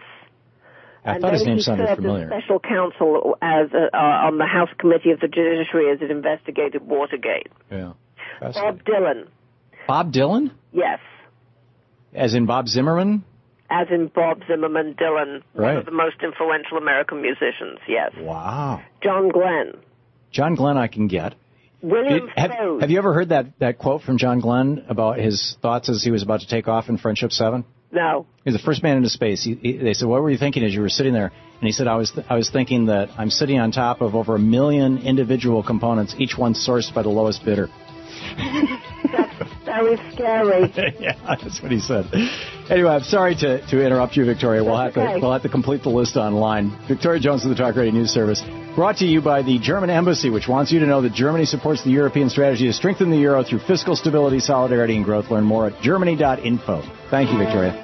I and thought his name he sounded served familiar. As special counsel as uh, uh, on the House Committee of the Judiciary as it investigated Watergate. Yeah. Bob Dylan. Bob Dylan? Yes. As in Bob Zimmerman? As in Bob Zimmerman Dylan, right. One of the most influential American musicians, yes. Wow. John Glenn. John Glenn I can get. William Did, have, have you ever heard that, that quote from John Glenn about his thoughts as he was about to take off in Friendship seven? No. He was the first man into space. He, he, they said, what were you thinking as you were sitting there? And he said, I was th- I was thinking that I'm sitting on top of over a million individual components, each one sourced by the lowest bidder. That's very scary. Yeah, that's what he said. Anyway, I'm sorry to, to interrupt you, Victoria. We'll have okay. to we'll have to complete the list online. Victoria Jones of the Talk Radio News Service, brought to you by the German Embassy, which wants you to know that Germany supports the European strategy to strengthen the euro through fiscal stability, solidarity, and growth. Learn more at germany dot info. Thank you, Victoria.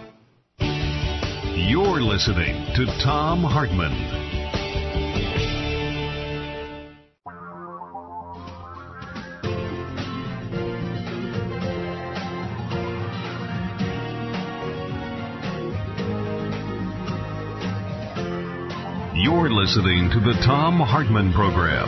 You're listening to Thom Hartmann. You're listening to the Thom Hartmann Program.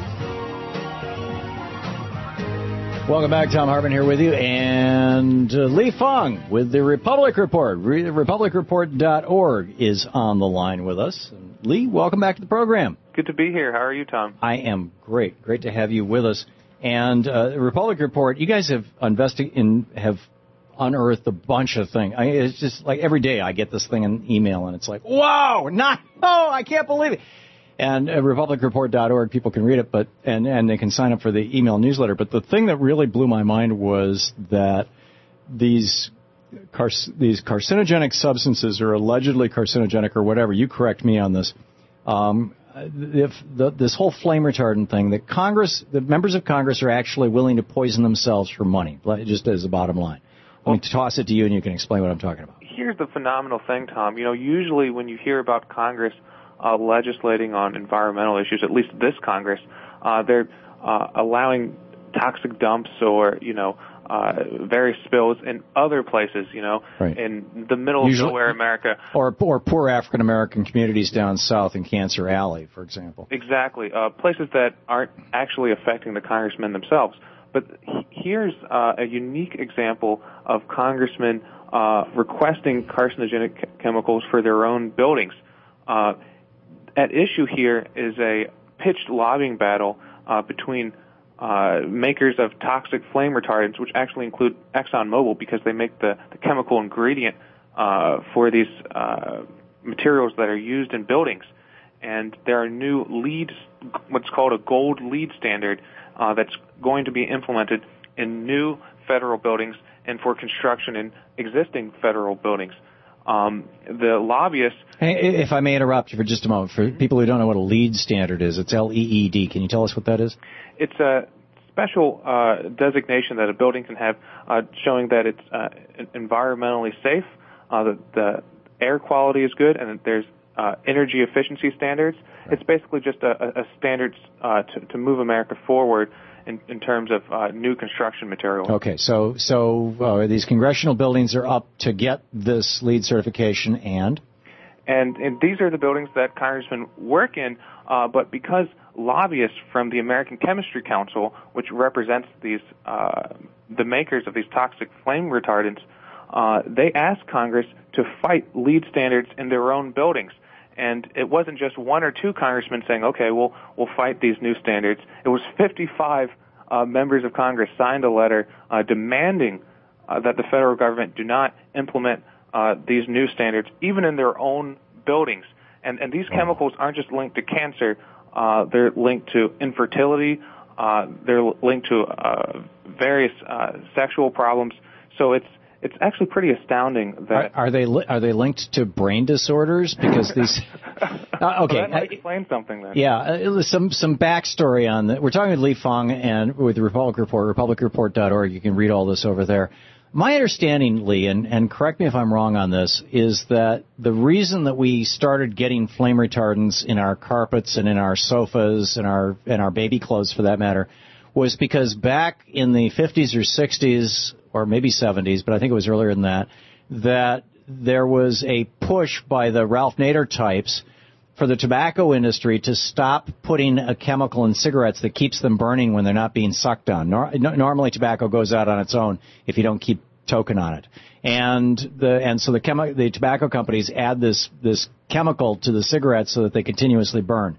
Welcome back. Thom Hartmann here with you. And uh, Lee Fung with the Republic Report. Re- republic report dot org is on the line with us. Lee, welcome back to the program. Good to be here. How are you, Tom? I am great. Great to have you with us. And uh, the Republic Report, you guys have invested in, have unearthed a bunch of things. I mean, it's just like every day I get this thing in email, and it's like, wow, not, oh, I can't believe it. And uh, republic report dot org, people can read it, but and, and they can sign up for the email newsletter. But the thing that really blew my mind was that these car- these carcinogenic substances, or allegedly carcinogenic or whatever, you correct me on this, um, if the, this whole flame retardant thing, that Congress, the members of Congress are actually willing to poison themselves for money, just as the bottom line. Let me toss it to you, and you can explain what I'm talking about. Here's the phenomenal thing, Tom. You know, usually when you hear about Congress uh, legislating on environmental issues, at least this Congress, uh, they're uh, allowing toxic dumps or, you know, uh, various spills in other places, you know, right. in the middle Usually, of nowhere America. Or, or poor African-American communities down south in Cancer Alley, for example. Exactly. Uh, places that aren't actually affecting the congressmen themselves. But here's uh, a unique example of congressmen uh, requesting carcinogenic ch- chemicals for their own buildings. Uh, at issue here is a pitched lobbying battle uh, between uh, makers of toxic flame retardants, which actually include ExxonMobil because they make the, the chemical ingredient uh, for these uh, materials that are used in buildings. And there are new LEED, what's called a gold LEED standard, uh, that's going to be implemented in new federal buildings and for construction in existing federal buildings. Um, the lobbyists... Hey, if I may interrupt you for just a moment, for people who don't know what a LEED standard is, it's L E E D. Can you tell us what that is? It's a special uh, designation that a building can have uh, showing that it's uh, environmentally safe, uh, that the air quality is good, and that there's uh, energy efficiency standards. Right. It's basically just a, a standard uh, to, to move America forward in, in terms of uh, new construction material. Okay, so so uh, these congressional buildings are up to get this LEED certification, and? And, and these are the buildings that congressmen work in, uh, but because lobbyists from the American Chemistry Council, which represents these uh, the makers of these toxic flame retardants, uh, they asked Congress to fight LEED standards in their own buildings. And it wasn't just one or two congressmen saying, okay, we'll, we'll fight these new standards. It was fifty-five uh, members of Congress signed a letter uh, demanding uh, that the federal government do not implement uh, these new standards, even in their own buildings. And, and these chemicals aren't just linked to cancer. Uh, they're linked to infertility. Uh, they're linked to uh, various uh, sexual problems. So it's It's actually pretty astounding that... Are, are they li- are they linked to brain disorders? Because these... Uh, okay. Well, that might explain something then. Yeah, uh, some some backstory on that. We're talking with Lee Fong and with the Republic Report, republic report dot org. You can read all this over there. My understanding, Lee, and, and correct me if I'm wrong on this, is that the reason that we started getting flame retardants in our carpets and in our sofas and our and our baby clothes, for that matter, was because back in the fifties or sixties, or maybe seventies, but I think it was earlier than that, that there was a push by the Ralph Nader types for the tobacco industry to stop putting a chemical in cigarettes that keeps them burning when they're not being sucked on. Nor- normally tobacco goes out on its own if you don't keep token on it. And the and so the chemi- the tobacco companies add this this chemical to the cigarettes so that they continuously burn.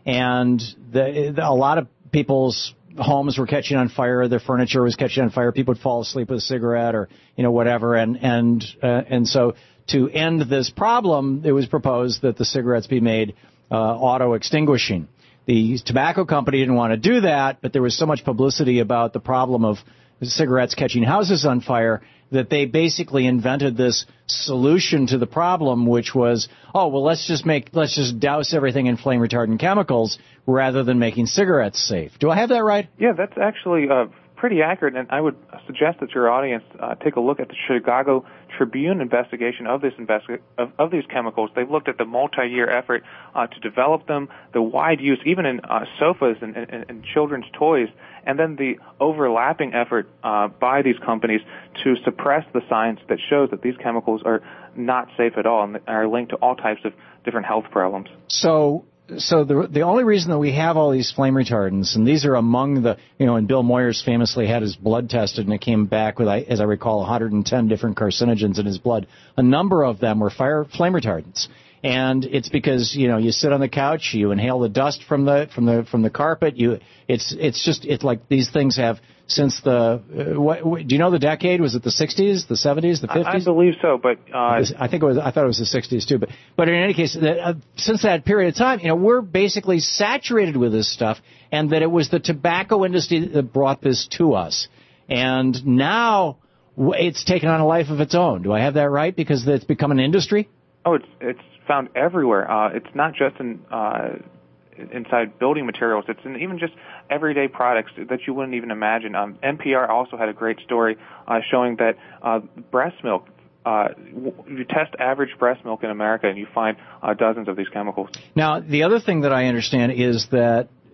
And the, the, a lot of people's homes were catching on fire, their furniture was catching on fire, people would fall asleep with a cigarette or, you know, whatever, and, and, uh, and so to end this problem, it was proposed that the cigarettes be made, uh, auto-extinguishing. The tobacco company didn't want to do that, but there was so much publicity about the problem of cigarettes catching houses on fire that they basically invented this solution to the problem, which was, oh, well, let's just make, let's just douse everything in flame retardant chemicals rather than making cigarettes safe. Do I have that right? Yeah, that's actually uh, pretty accurate, and I would suggest that your audience uh, take a look at the Chicago Tribune investigation of this investi- of, of these chemicals. They've looked at the multi-year effort uh, to develop them, the wide use, even in uh, sofas and, and, and children's toys, and then the overlapping effort uh, by these companies to suppress the science that shows that these chemicals are not safe at all and are linked to all types of different health problems. So... So the the only reason that we have all these flame retardants, and these are among the, you know, and Bill Moyers famously had his blood tested, and it came back with, as I recall, one hundred ten different carcinogens in his blood. A number of them were fire flame retardants. And it's because, you know, you sit on the couch, you inhale the dust from the from the from the carpet. You, it's it's just it's like these things have since the. Uh, what, what, do you know the decade? Was it the sixties, the seventies, the fifties? I, I believe so, but uh, I think it was. I thought it was the sixties too. But but in any case, that, uh, since that period of time, you know, we're basically saturated with this stuff, and that it was the tobacco industry that brought this to us, and now it's taken on a life of its own. Do I have that right? Because it's become an industry. Oh, it's it's found everywhere. Uh, it's not just in uh, inside building materials. It's in even just everyday products that you wouldn't even imagine. Um, N P R also had a great story uh, showing that uh, breast milk. Uh, you test average breast milk in America, and you find uh, dozens of these chemicals. Now, the other thing that I understand is that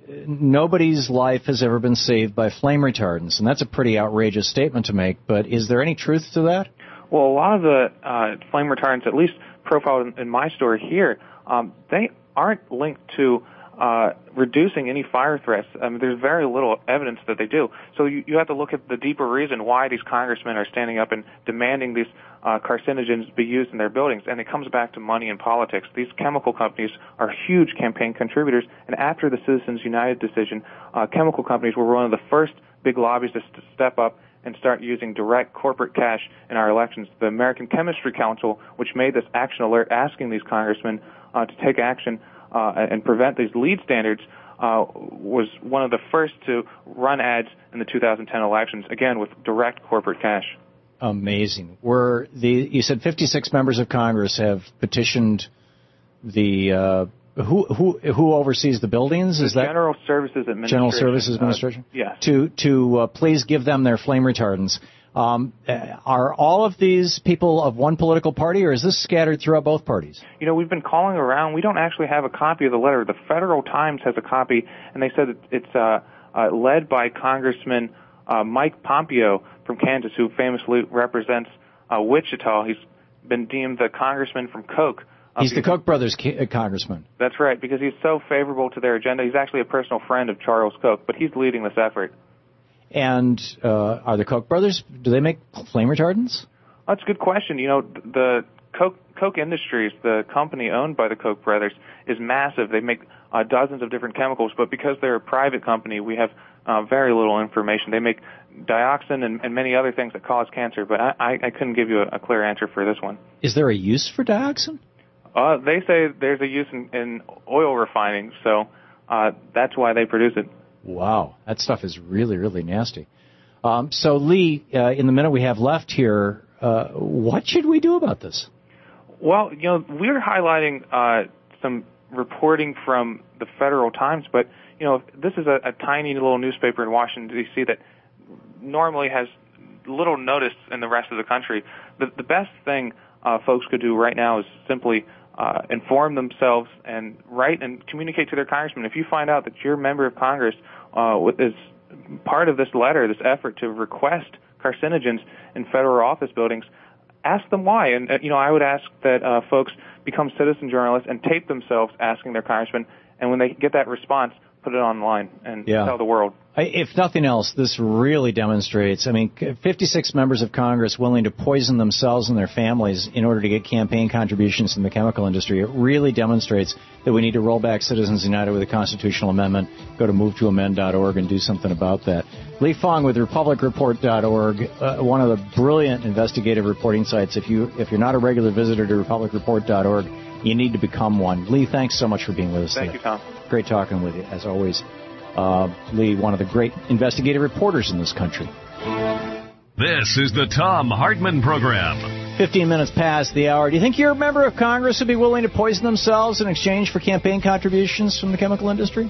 nobody's life has ever been saved by flame retardants, and that's a pretty outrageous statement to make, but is there any truth to that? Well, a lot of the uh, flame retardants, at least profiled in, in my story here, um, they aren't linked to uh, reducing any fire threats. I mean, there's very little evidence that they do. So you, you have to look at the deeper reason why these congressmen are standing up and demanding these uh, carcinogens be used in their buildings, and it comes back to money and politics. These chemical companies are huge campaign contributors, and after the Citizens United decision, uh, chemical companies were one of the first big lobbies to st- step up and start using direct corporate cash in our elections. The American Chemistry Council, which made this action alert asking these congressmen uh, to take action uh, and prevent these lead standards, uh, was one of the first to run ads in the two thousand ten elections, again, with direct corporate cash. Amazing. Were the you said fifty-six members of Congress have petitioned the uh, who who who oversees the buildings? Is the that General Services Administration? General Services Administration. Uh, yes. To to uh, please give them their flame retardants. Um, are all of these people of one political party, or is this scattered throughout both parties? You know, we've been calling around. We don't actually have a copy of the letter. The Federal Times has a copy, and they said it's uh, uh, led by Congressman uh, Mike Pompeo from Kansas, who famously represents uh, Wichita. He's been deemed the congressman from Koch. Uh, he's the Koch brothers ca- congressman. That's right, because he's so favorable to their agenda. He's actually a personal friend of Charles Koch, but he's leading this effort. And uh, are the Koch brothers, do they make flame retardants? That's a good question. You know, the Koch, Koch Industries, the company owned by the Koch brothers, is massive. They make uh, dozens of different chemicals, but because they're a private company, we have uh, very little information. They make dioxin and, and many other things that cause cancer, but I, I, I couldn't give you a, a clear answer for this one. Is there a use for dioxin? Uh, they say there's a use in, in oil refining, so uh, that's why they produce it. Wow, that stuff is really, really nasty. Um, so, Lee, uh, in the minute we have left here, uh, what should we do about this? Well, you know, we're highlighting uh, some reporting from the Federal Times, but, you know, this is a, a tiny little newspaper in Washington, D C that normally has little notice in the rest of the country. The, the best thing uh, folks could do right now is simply uh, inform themselves and write and communicate to their congressman. If you find out that your member of Congress uh, with is part of this letter, this effort to request carcinogens in federal office buildings, ask them why. And, uh, you know, I would ask that uh, folks become citizen journalists and tape themselves asking their congressman, and when they get that response, put it online and yeah. tell the world. If nothing else, this really demonstrates, I mean, fifty-six members of Congress willing to poison themselves and their families in order to get campaign contributions from the chemical industry. It really demonstrates that we need to roll back Citizens United with a constitutional amendment, go to move to amend dot org and do something about that. Lee Fong with republic report dot org, uh, one of the brilliant investigative reporting sites. If, you, if you're not a regular visitor to republic report dot org, you need to become one. Lee, thanks so much for being with us Thank today. you, Tom. Great talking with you, as always. Uh, Lee, one of the great investigative reporters in this country. This is the Thom Hartmann Program. Fifteen minutes past the hour. Do you think your member of Congress would be willing to poison themselves in exchange for campaign contributions from the chemical industry?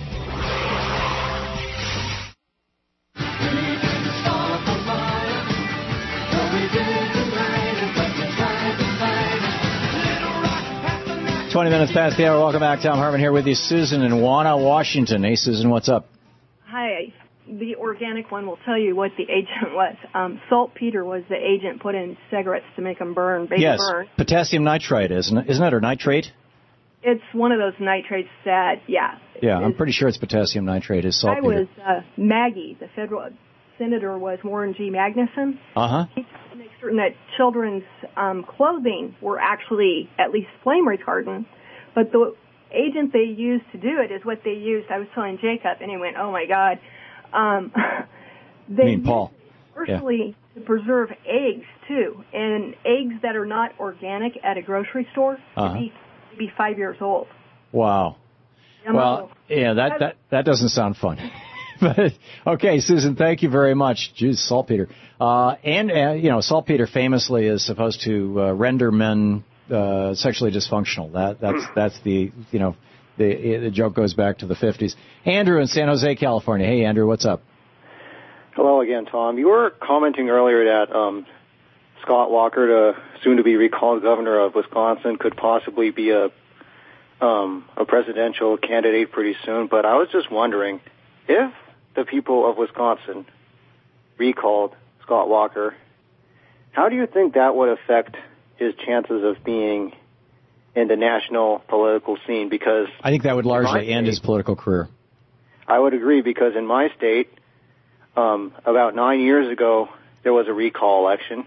Twenty minutes past the hour. Welcome back. Thom Hartmann here with you. Susan in Wana, Washington. Hey, Susan, what's up? Hi. The organic one will tell you what the agent was. Um, saltpeter was the agent put in cigarettes to make them burn, baby yes, burn. Potassium nitrite, isn't it? Isn't it, or nitrate? It's one of those nitrates that, yeah. Yeah, I'm pretty sure it's potassium nitrate is I saltpeter. was uh, Maggie, the federal senator was Warren G. Magnuson. Uh-huh. He tried to make certain that children's um, clothing were actually at least flame retardant, but the agent they used to do it is what they used. I was telling Jacob, and he went, oh, my God. Um, they I mean, Paul. Commercially yeah. to preserve eggs, too, and eggs that are not organic at a grocery store uh-huh. could be, be five years old. Wow. I'm well, yeah, that, that, that doesn't sound fun. But, okay, Susan, thank you very much. Jeez, saltpeter. Uh, and, uh, you know, saltpeter famously is supposed to uh, render men uh, sexually dysfunctional. That That's, that's the, you know, the, the joke goes back to the fifties. Andrew in San Jose, California. Hey, Andrew, what's up? Hello again, Tom. You were commenting earlier that um, Scott Walker, the soon-to-be recalled governor of Wisconsin, could possibly be a um, a presidential candidate pretty soon, but I was just wondering if the people of Wisconsin recalled Scott Walker, how do you think that would affect his chances of being in the national political scene? Because I think that would largely state, end his political career. I would agree, because in my state, um, about nine years ago, there was a recall election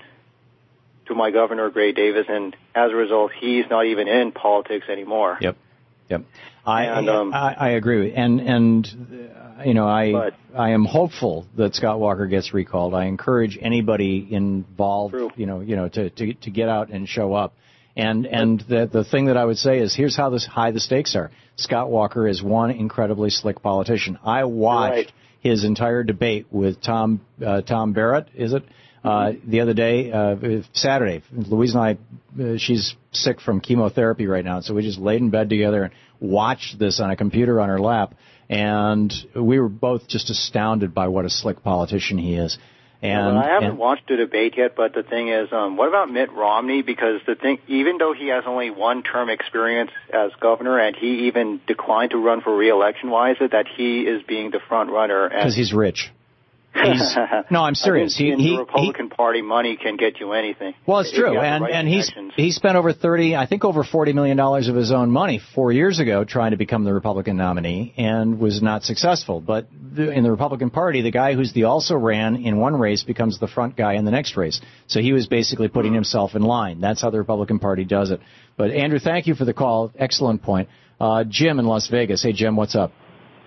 to my governor, Gray Davis, and as a result, he's not even in politics anymore. Yep, yep. I and, um, I, I agree, and and uh, you know I but, I am hopeful that Scott Walker gets recalled. I encourage anybody involved, true. you know, you know, to, to to get out and show up. And and the the thing that I would say is, here's how this high the stakes are. Scott Walker is one incredibly slick politician. I watched right. his entire debate with Tom uh, Tom Barrett. Is it? Uh, the other day, uh, Saturday, Louise and I, uh, she's sick from chemotherapy right now, so we just laid in bed together and watched this on a computer on her lap, and we were both just astounded by what a slick politician he is. And well, I haven't and, watched the debate yet, but the thing is, um, what about Mitt Romney? Because the thing, even though he has only one term experience as governor, and he even declined to run for re-election, why is it that he is being the front runner? Because he's rich. He's, no, I'm serious. I think he, in he, the Republican he, Party, money can get you anything. Well, it's true, and right and he's he spent over thirty, I think over forty million dollars of his own money four years ago trying to become the Republican nominee, and was not successful. But the, in the Republican Party, the guy who's the also ran in one race becomes the front guy in the next race. So he was basically putting himself in line. That's how the Republican Party does it. But Andrew, thank you for the call. Excellent point. Uh, Jim in Las Vegas. Hey, Jim, what's up?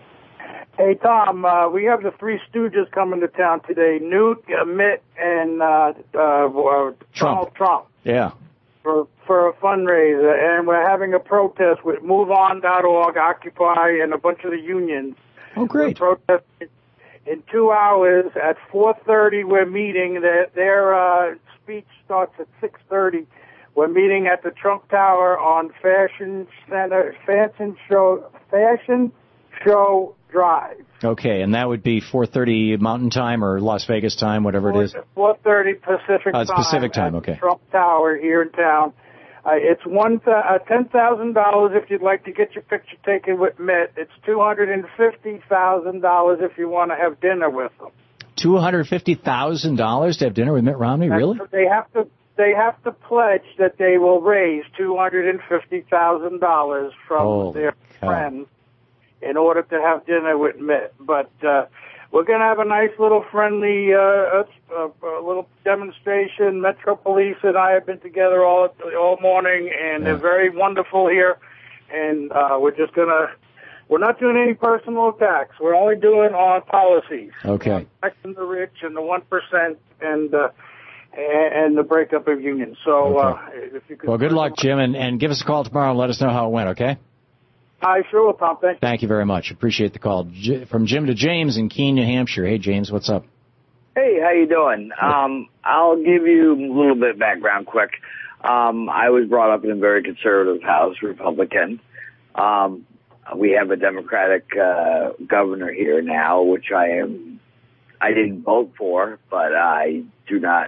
Hey, Tom, uh, we have the Three Stooges coming to town today, Newt, uh, Mitt, and uh, uh, uh, Donald Trump. Yeah. For for a fundraiser, and we're having a protest with move on dot org, Occupy, and a bunch of the unions. Oh, great. We're protesting in two hours at four thirty. We're meeting. Their, their uh, speech starts at six thirty. We're meeting at the Trump Tower on Fashion Center, Fashion Show, Fashion Show Drive. Okay, and that would be four thirty Mountain Time or Las Vegas time, whatever it is. four thirty Pacific uh, it's time. Pacific time, okay. Trump Tower here in town. Uh, it's one th- uh, ten thousand dollars if you'd like to get your picture taken with Mitt. It's two hundred and fifty thousand dollars if you want to have dinner with them. Two hundred fifty thousand dollars to have dinner with Mitt Romney, That's, really? They have to. They have to pledge that they will raise two hundred and fifty thousand dollars from Holy their cow. friends in order to have dinner with Mitt. But uh, we're going to have a nice little friendly uh, uh, uh, little demonstration. Metro Police and I have been together all all morning, and yeah. they're very wonderful here. And uh, we're just going to, we're not doing any personal attacks. We're only doing on policies. Okay. Protecting the rich and the one percent and uh, and the breakup of unions. So okay. uh, if you could. Well, good luck, Jim, and, and give us a call tomorrow and let us know how it went, okay? I sure will, Tom. Thank you. Thank you very much. Appreciate the call. J- from Jim to James in Keene, New Hampshire. Hey, James, what's up? Hey, how you doing? Um, I'll give you a little bit of background quick. Um, I was brought up in a very conservative house, Republican. Um, we have a Democratic uh, governor here now, which I am. I didn't vote for, but I do not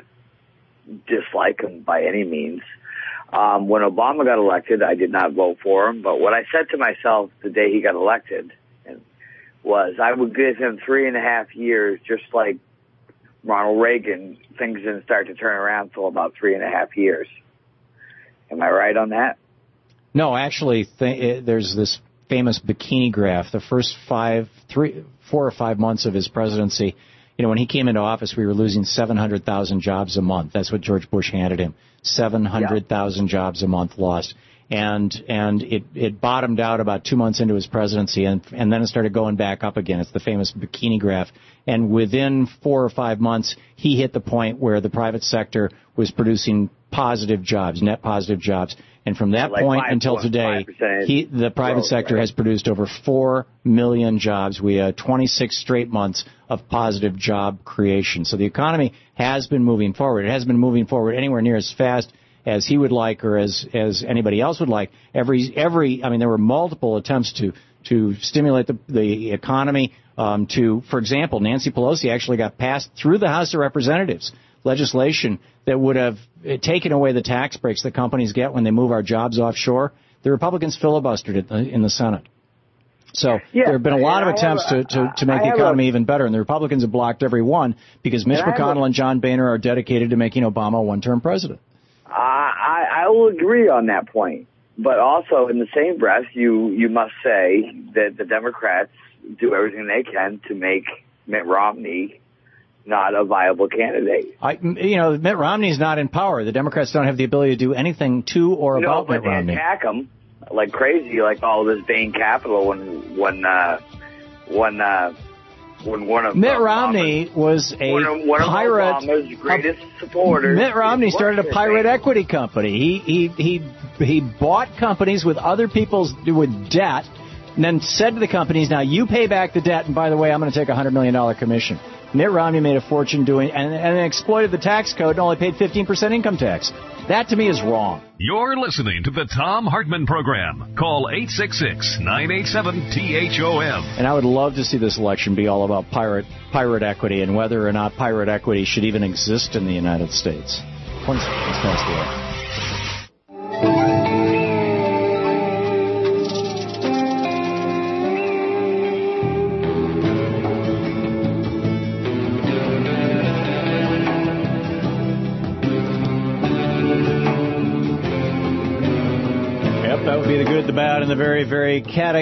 dislike him by any means. Um, when Obama got elected, I did not vote for him, but what I said to myself the day he got elected was I would give him three and a half years, just like Ronald Reagan. Things didn't start to turn around until about three and a half years. Am I right on that? No, actually, th- there's this famous bikini graph. The first five, three, four or five months of his presidency, you know, when he came into office, we were losing seven hundred thousand jobs a month. That's what George Bush handed him. seven hundred thousand yeah. jobs a month lost. And and it, it bottomed out about two months into his presidency, and, and then it started going back up again. It's the famous bikini graph. And within four or five months, he hit the point where the private sector was producing positive jobs, net positive jobs. And from that like point five, until today, he, the private growth, sector right? has produced over four million jobs. We had twenty-six straight months of positive job creation. So the economy has been moving forward. It hasn't been moving forward anywhere near as fast as he would like or as, as anybody else would like. Every, every, I mean, there were multiple attempts to, to stimulate the, the economy, um, to, for example, Nancy Pelosi actually got passed through the House of Representatives legislation that would have taken away the tax breaks that companies get when they move our jobs offshore. the Republicans filibustered it in the Senate. So Yeah, there have been a lot of and I attempts have a- to, to, to make I the have economy a- even better, and the Republicans have blocked every one because Mitch And I have McConnell a- and John Boehner are dedicated to making Obama a one-term president. I, I I will agree on that point, but also in the same breath, you you must say that the Democrats do everything they can to make Mitt Romney not a viable candidate. I, you know, Mitt Romney's not in power. The Democrats don't have the ability to do anything to or No, about but Mitt they Romney. attack him like crazy, like all this Bain Capital when when uh, when uh, when one of Mitt uh, Romney was a one of, one of pirate. Obama's greatest supporters. Mitt Romney is started a working pirate for Bain. equity company. He he he he bought companies with other people's with debt, and then said to the companies, "Now you pay back the debt, and by the way, I'm going to take a hundred million dollar commission." Mitt Romney made a fortune doing and, and exploited the tax code and only paid fifteen percent income tax. That to me is wrong. You're listening to the Tom Hartman Program. Call eight six six, nine eight seven, T H O M. And I would love to see this election be all about pirate pirate equity and whether or not pirate equity should even exist in the United States. Twenty seconds past the hour. That would be the good, the bad, and the very, very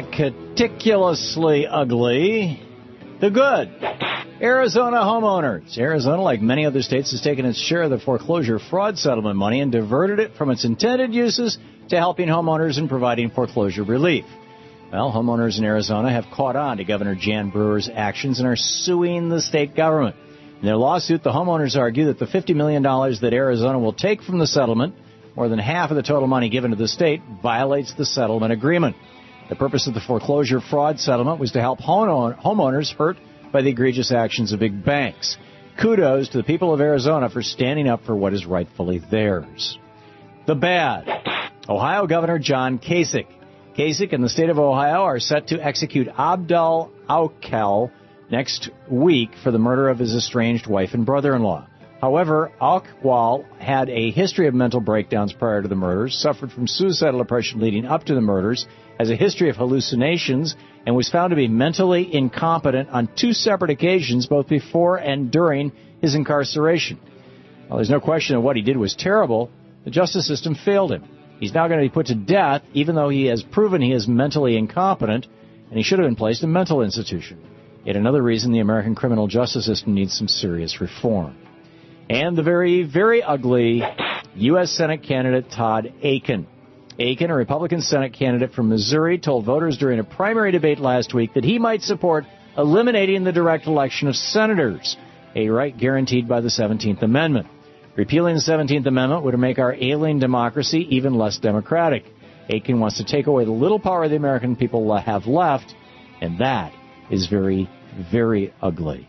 cataticulously ugly. The good. Arizona homeowners. Arizona, like many other states, has taken its share of the foreclosure fraud settlement money and diverted it from its intended uses to helping homeowners and providing foreclosure relief. Well, homeowners in Arizona have caught on to Governor Jan Brewer's actions and are suing the state government. In their lawsuit, the homeowners argue that the fifty million dollars that Arizona will take from the settlement, more than half of the total money given to the state, violates the settlement agreement. The purpose of the foreclosure fraud settlement was to help homeowners hurt by the egregious actions of big banks. Kudos to the people of Arizona for standing up for what is rightfully theirs. The bad. Ohio Governor John Kasich. Kasich and the state of Ohio are set to execute Abdul Aukel next week for the murder of his estranged wife and brother-in-law. However, Aukwal had a history of mental breakdowns prior to the murders, suffered from suicidal depression leading up to the murders, has a history of hallucinations, and was found to be mentally incompetent on two separate occasions, both before and during his incarceration. Well, there's no question that what he did was terrible. The justice system failed him. He's now going to be put to death, even though he has proven he is mentally incompetent, and he should have been placed in a mental institution. Yet another reason the American criminal justice system needs some serious reform. And the very, very ugly U S Senate candidate Todd Akin. Akin, a Republican Senate candidate from Missouri, told voters during a primary debate last week that he might support eliminating the direct election of senators, a right guaranteed by the seventeenth Amendment. Repealing the seventeenth Amendment would make our ailing democracy even less democratic. Akin wants to take away the little power the American people have left, and that is very, very ugly.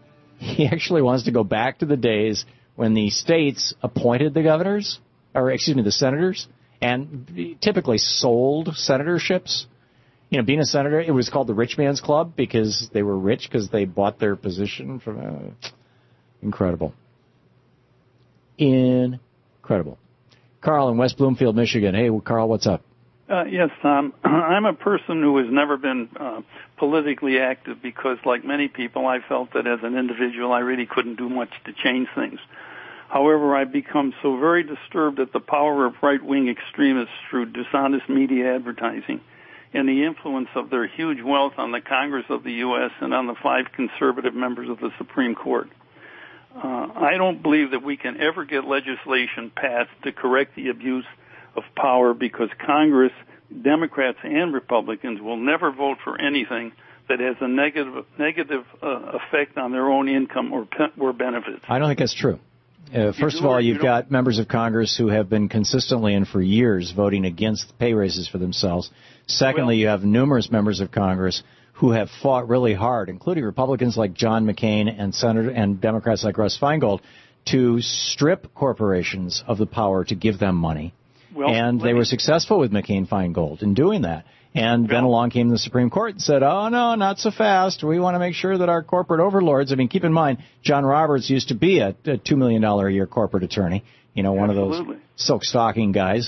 He actually wants to go back to the days when the states appointed the governors, or excuse me, the senators, and typically sold senatorships. You know, being a senator, it was called the rich man's club because they were rich because they bought their position from. Uh, incredible. Incredible. Carl in West Bloomfield, Michigan. Hey, Carl, what's up? Uh, yes, Tom. I'm a person who has never been uh, politically active because, like many people, I felt that as an individual I really couldn't do much to change things. However, I've become so very disturbed at the power of right-wing extremists through dishonest media advertising and the influence of their huge wealth on the Congress of the U S and on the five conservative members of the Supreme Court. Uh, I don't believe that we can ever get legislation passed to correct the abuse of power because Congress, Democrats and Republicans, will never vote for anything that has a negative negative uh, effect on their own income or pe- or benefits. I don't think that's true. Uh, first of all, you've got members of Congress who have been consistently and for years voting against pay raises for themselves. Secondly, you have numerous members of Congress who have fought really hard, including Republicans like John McCain and Senator and Democrats like Russ Feingold, to strip corporations of the power to give them money. Well, and they were successful with McCain-Feingold in doing that. And then along came the Supreme Court and said, oh, no, not so fast. We want to make sure that our corporate overlords, I mean, keep in mind, John Roberts used to be a, a two million dollars a year corporate attorney, you know, one Absolutely. of those silk stocking guys.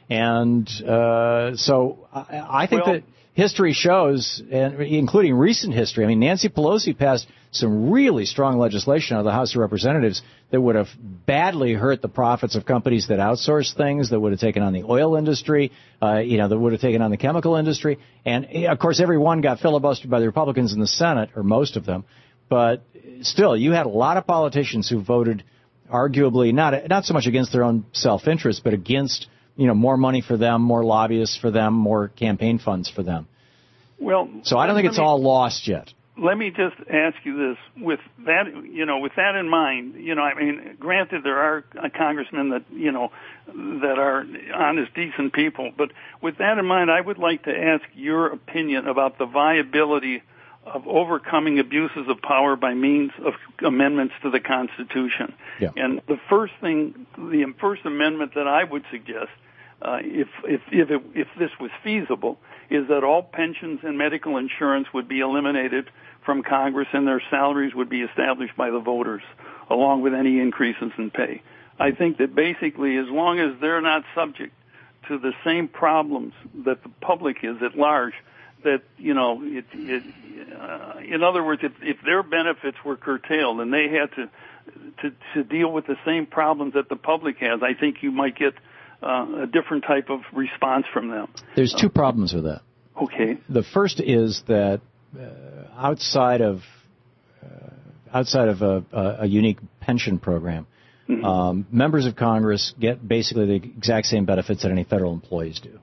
And uh, so I, I think well, that history shows, and including recent history, I mean, Nancy Pelosi passed some really strong legislation out of the House of Representatives that would have badly hurt the profits of companies that outsource things, that would have taken on the oil industry, uh, you know, that would have taken on the chemical industry. And, of course, every one got filibustered by the Republicans in the Senate, or most of them. But still, you had a lot of politicians who voted arguably not not so much against their own self-interest, but against, you know, more money for them, more lobbyists for them, more campaign funds for them. Well, so I don't think it's me, all lost yet. Let me just ask you this: with that, you know, with that in mind, you know, I mean, granted, there are congressmen that, you know, that are honest, decent people, but with that in mind, I would like to ask your opinion about the viability of overcoming abuses of power by means of amendments to the Constitution. Yeah. And the first thing, the first amendment that I would suggest, uh, if if if, it, if this was feasible, is that all pensions and medical insurance would be eliminated from Congress and their salaries would be established by the voters, along with any increases in pay. I think that basically, as long as they're not subject to the same problems that the public is at large, that, you know, it, it, uh, in other words, if, if their benefits were curtailed and they had to, to to deal with the same problems that the public has, I think you might get uh, a different type of response from them. There's two problems with that. Okay. The first is that uh, outside of uh, outside of a, a, a unique pension program, mm-hmm. um, members of Congress get basically the exact same benefits that any federal employees do,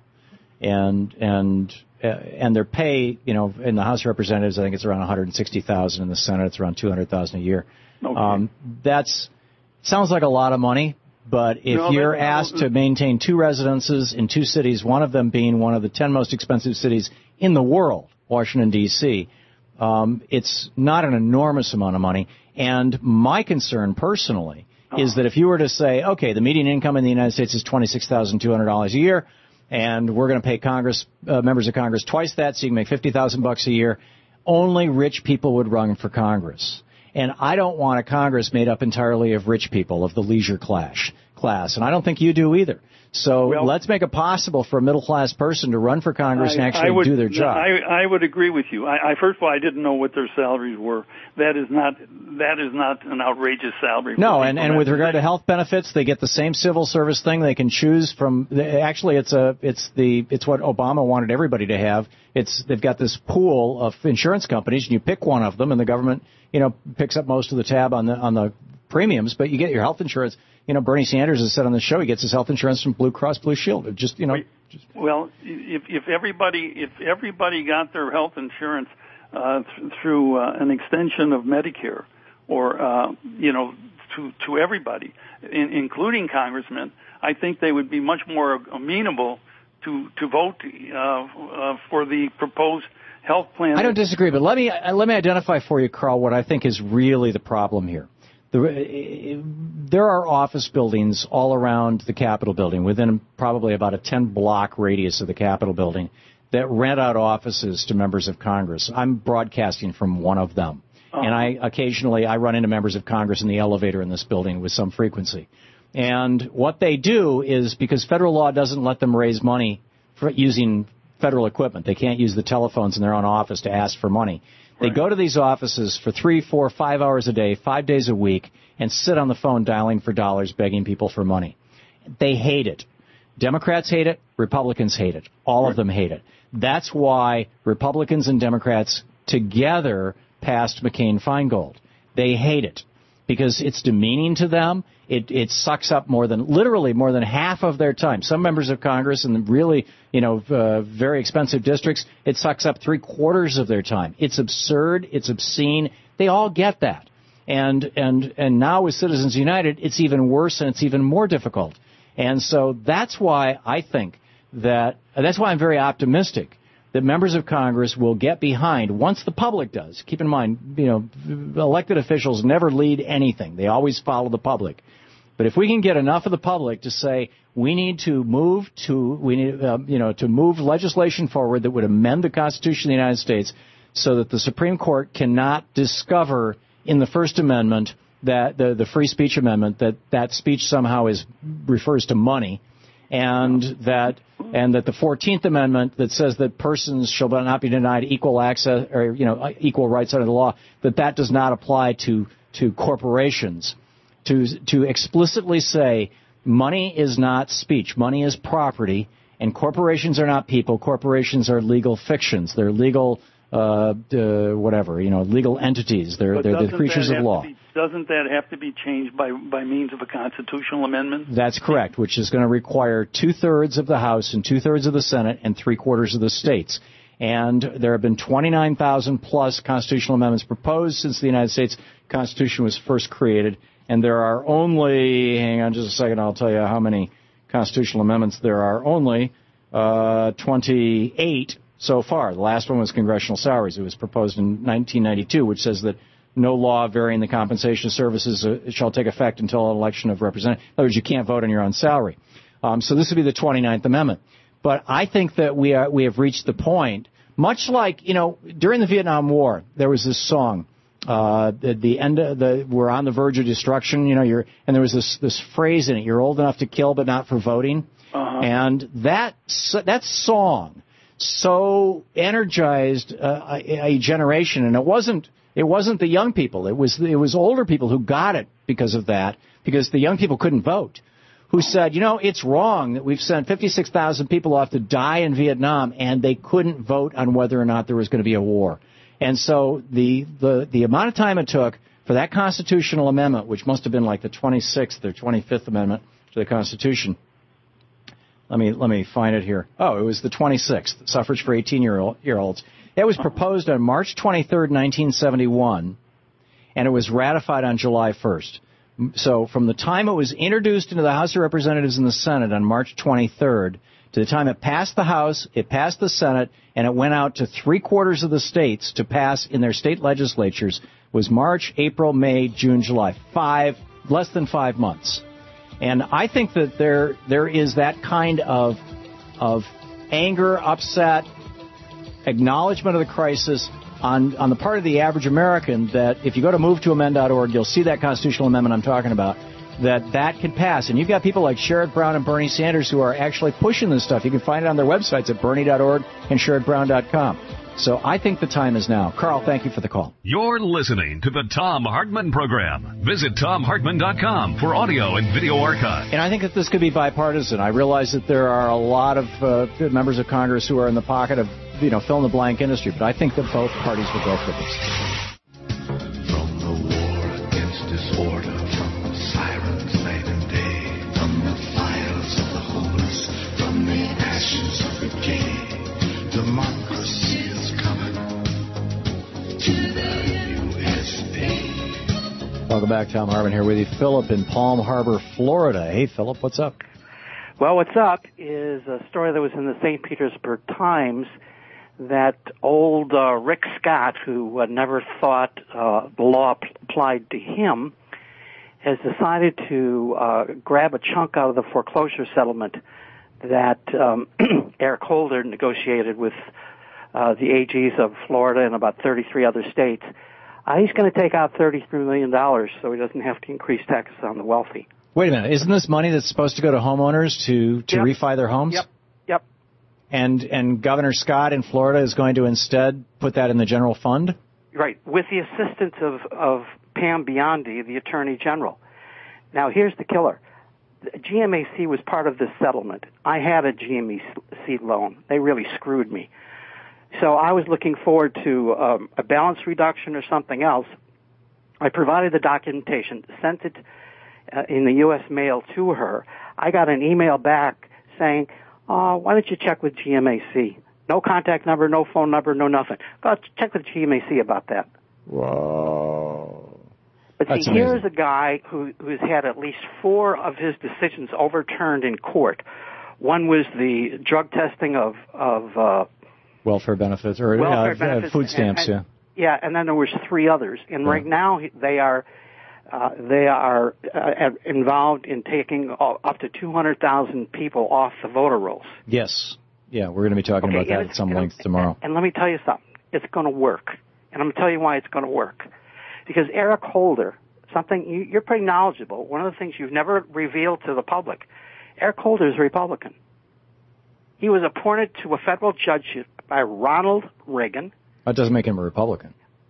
and and. Uh, and their pay, you know, in the House of Representatives, I think it's around one hundred sixty thousand. In the Senate, it's around two hundred thousand a year. Okay. Um, that's sounds like a lot of money, but if no, you're but, asked to maintain two residences in two cities, one of them being one of the ten most expensive cities in the world, Washington, D C, um, it's not an enormous amount of money. And my concern personally oh. is that if you were to say, okay, the median income in the United States is twenty-six thousand two hundred dollars a year, and we're going to pay Congress, uh, members of Congress twice that, so you can make fifty thousand bucks a year. Only rich people would run for Congress. And I don't want a Congress made up entirely of rich people, of the leisure class. class. And I don't think you do either. So well, let's make it possible for a middle-class person to run for Congress I, and actually would, do their job. I, I would agree with you. I, I, first of all, I didn't know what their salaries were. That is not that is not an outrageous salary. No, and, and with regard to health benefits, they get the same civil service thing. They can choose from. Actually, it's a it's the it's what Obama wanted everybody to have. It's they've got this pool of insurance companies, and you pick one of them, and the government, you know, picks up most of the tab on the on the premiums, but you get your health insurance. You know, Bernie Sanders has said on the show he gets his health insurance from Blue Cross Blue Shield. It just, you know. Just... Well, if, if everybody if everybody got their health insurance uh, th- through uh, an extension of Medicare, or uh, you know, to to everybody, in, including congressmen, I think they would be much more amenable to to vote uh, uh, for the proposed health plan. I don't disagree, but let me uh, let me identify for you, Carl, what I think is really the problem here. The, there are office buildings all around the Capitol building, within probably about a ten-block radius of the Capitol building, that rent out offices to members of Congress. I'm broadcasting from one of them. Oh. And I occasionally I run into members of Congress in the elevator in this building with some frequency. And what they do is, because federal law doesn't let them raise money for using federal equipment, they can't use the telephones in their own office to ask for money. They go to these offices for three, four, five hours a day, five days a week, and sit on the phone dialing for dollars, begging people for money. They hate it. Democrats hate it. Republicans hate it. All of them hate it. That's why Republicans and Democrats together passed McCain-Feingold. They hate it because it's demeaning to them. It, it sucks up more than, literally more than half of their time. Some members of Congress in the really, you know, uh, very expensive districts, it sucks up three quarters of their time. It's absurd. It's obscene. They all get that. And, and, and now with Citizens United, it's even worse and it's even more difficult. And so that's why I think that, that's why I'm very optimistic that members of Congress will get behind once the public does. Keep in mind, you know, elected officials never lead anything. They always follow the public. But if we can get enough of the public to say we need to move to, we need, uh, you know, to move legislation forward that would amend the Constitution of the United States so that the Supreme Court cannot discover in the First Amendment that the, the free speech amendment that that speech somehow is refers to money. and that and that the fourteenth Amendment that says that persons shall not be denied equal access or you know equal rights under the law, that that does not apply to to corporations. To to explicitly say money is not speech, money is property, and corporations are not people. Corporations are legal fictions. They're legal uh, uh whatever you know legal entities. They're But they're the creatures that of have law. to be, doesn't that have to be changed by by means of a constitutional amendment? That's correct, which is going to require two-thirds of the House and two-thirds of the Senate and three-quarters of the states. And there have been twenty-nine thousand plus constitutional amendments proposed since the United States Constitution was first created. And there are only, hang on just a second, I'll tell you how many constitutional amendments there are. Only uh, twenty-eight so far. The last one was congressional salaries. It was proposed in nineteen ninety-two, which says that no law varying the compensation of services uh, shall take effect until an election of representatives. In other words, you can't vote on your own salary. Um, so this would be the twenty-ninth Amendment. But I think that we are, we have reached the point, much like, you know, during the Vietnam War, there was this song, uh, the, the end of the, we're on the verge of destruction, you know, you're, and there was this, this phrase in it, you're old enough to kill but not for voting. Uh-huh. And that, that song so energized uh, a, a generation, and it wasn't, it wasn't the young people, it was, it was older people who got it because of that, because the young people couldn't vote, who said, you know, it's wrong that we've sent fifty-six thousand people off to die in Vietnam, and they couldn't vote on whether or not there was going to be a war. And so the, the, the amount of time it took for that constitutional amendment, which must have been like the twenty-sixth or twenty-fifth Amendment to the Constitution. Let me, let me find it here. Oh, it was the twenty-sixth, suffrage for eighteen-year-olds. It was proposed on March twenty-third, nineteen seventy-one, and it was ratified on July first. So from the time it was introduced into the House of Representatives and the Senate on March twenty-third to the time it passed the House, it passed the Senate, and it went out to three-quarters of the states to pass in their state legislatures was March, April, May, June, July. Five, less than five months. And I think that there there is that kind of of anger, upset, acknowledgement of the crisis on on the part of the average American that if you go to move to amend dot org, you'll see that constitutional amendment I'm talking about, that that can pass. And you've got people like Sherrod Brown and Bernie Sanders who are actually pushing this stuff. You can find it on their websites at bernie dot org and sherrod brown dot com. So I think the time is now. Carl, thank you for the call. You're listening to the Thom Hartmann Program. Visit tom hartmann dot com for audio and video archive. And I think that this could be bipartisan. I realize that there are a lot of uh, members of Congress who are in the pocket of, you know, fill-in-the-blank industry, but I think that both parties will go for this. From the war against disorder, from the sirens night and day, from the fires of the hopeless, from the ashes of the gay, democracy is coming to the U S A. Welcome back. Thom Hartmann here with you. Philip in Palm Harbor, Florida. Hey, Philip, what's up? Well, what's up is a story that was in the Saint Petersburg Times that old uh, Rick Scott, who uh, never thought uh, the law p- applied to him, has decided to uh, grab a chunk out of the foreclosure settlement that um, Eric Holder negotiated with uh, the A Gs of Florida and about thirty-three other states. Uh, he's going to take out thirty-three million dollars so he doesn't have to increase taxes on the wealthy. Wait a minute. Isn't this money that's supposed to go to homeowners to, to Yep. refi their homes? Yep. Yep. And and Governor Scott in Florida is going to instead put that in the general fund? Right, with the assistance of, of Pam Biondi, the Attorney General. Now, here's the killer. G M A C was part of this settlement. I had a G M A C loan. They really screwed me. So I was looking forward to um, a balance reduction or something else. I provided the documentation, sent it uh, in the U S mail to her. I got an email back saying, Uh, why don't you check with G M A C? No contact number, no phone number, no nothing. Go check with G M A C about that. Whoa. But That's see, amazing. here's a guy who who's had at least four of his decisions overturned in court. One was the drug testing of of uh, Welfare benefits, or welfare uh, benefits, food stamps, and, and, yeah. Yeah, and then there was three others. And Yeah. right now they are uh, they are uh, involved in taking up to two hundred thousand people off the voter rolls. Yes. Yeah, we're going to be talking Okay, about that and at some and- length tomorrow. And let me tell you something. It's going to work. And I'm going to tell you why it's going to work. Because Eric Holder, something, you, you're pretty knowledgeable. One of the things you've never revealed to the public Eric Holder is a Republican. He was appointed to a federal judgeship by Ronald Reagan. That doesn't make him a Republican.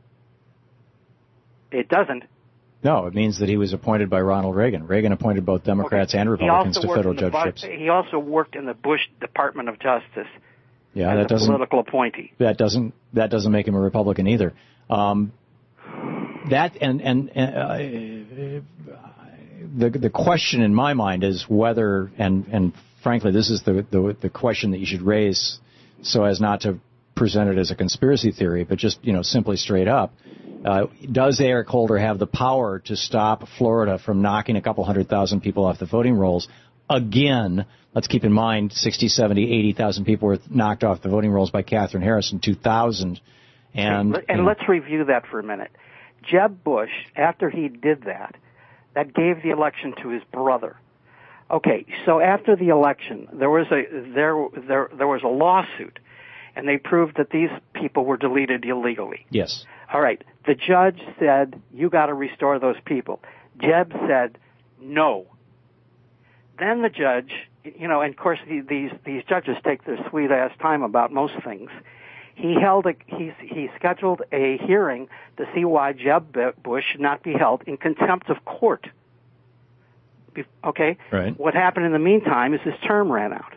It doesn't. No, it means that he was appointed by Ronald Reagan. Reagan appointed both Democrats Okay. and Republicans He also to federal worked in the judgeships. Bu- He also worked in the Bush Department of Justice Yeah, as that a doesn't political appointee. that doesn't that doesn't make him a Republican either. Um, that and and, and uh, the the question in my mind is whether and and frankly this is the, the the question that you should raise so as not to present it as a conspiracy theory, but just you know simply straight up. Uh, does Eric Holder have the power to stop Florida from knocking a couple hundred thousand people off the voting rolls again? Let's keep in mind sixty, seventy, eighty thousand people were knocked off the voting rolls by Katherine Harris in two thousand. And, and you know, let's review that for a minute. Jeb Bush, after he did that, that gave the election to his brother. Okay, so after the election, there was a there there there was a lawsuit, and they proved that these people were deleted illegally. Yes. All right. The judge said, you got to restore those people. Jeb said, no. Then the judge, you know, and of course the, these these judges take their sweet ass time about most things. He held a he he scheduled a hearing to see why Jeb Bush should not be held in contempt of court. Be- Okay. Right. What happened in the meantime is his term ran out,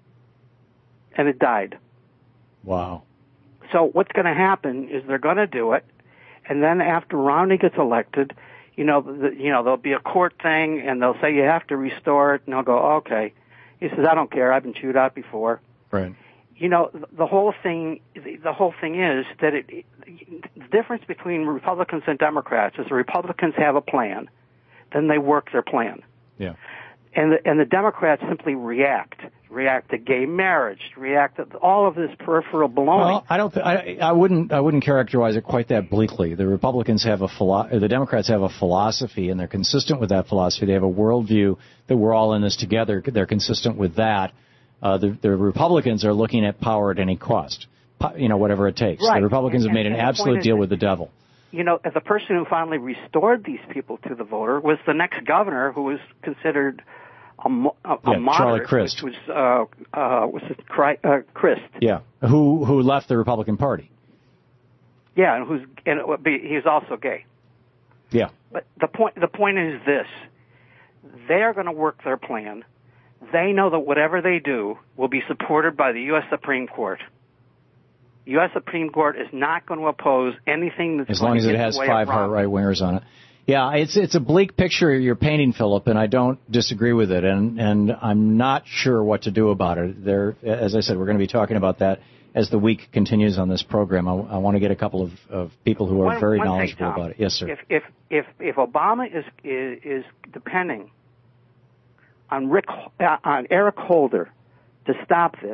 and it died. Wow. So what's going to happen is they're going to do it, and then after Romney gets elected, you know, the, you know, there'll be a court thing, and they'll say you have to restore it, and they'll go, okay. He says, I don't care. I've been chewed out before. Right. You know, the whole thing, the whole thing is that it, it, the difference between Republicans and Democrats is the Republicans have a plan, then they work their plan. Yeah. And the, and the Democrats simply react, react to gay marriage, react to all of this peripheral baloney. Well, I don't. Th- I, I wouldn't. I wouldn't characterize it quite that bleakly. The Republicans have a philo- the Democrats have a philosophy, and they're consistent with that philosophy. They have a worldview that we're all in this together. They're consistent with that. Uh, the, the Republicans are looking at power at any cost, po- you know, whatever it takes. Right. The Republicans And- have made an and the absolute point deal is- with the devil. You know, the person who finally restored these people to the voter was the next governor, who was considered a, mo- a, Yeah, a moderate, Charlie Crist. which was uh, uh, was it Cri- uh, Crist? Yeah. Who who left the Republican Party? Yeah, and who's and it would be, he's also gay. Yeah. But the point the point is this: they are going to work their plan. They know that whatever they do will be supported by the U S Supreme Court. U S Supreme Court is not going to oppose anything that's As going long as to it get in has the way five of Romney. right wingers on it. Yeah, it's it's a bleak picture you're painting, Philip, and I don't disagree with it, and and I'm not sure what to do about it. There, as I said, we're going to be talking about that as the week continues on this program. I, I want to get a couple of, of people who are One- very one thing, knowledgeable Tom. about it. Yes, sir. If if if if Obama is is, is depending on Rick uh, on Eric Holder to stop this,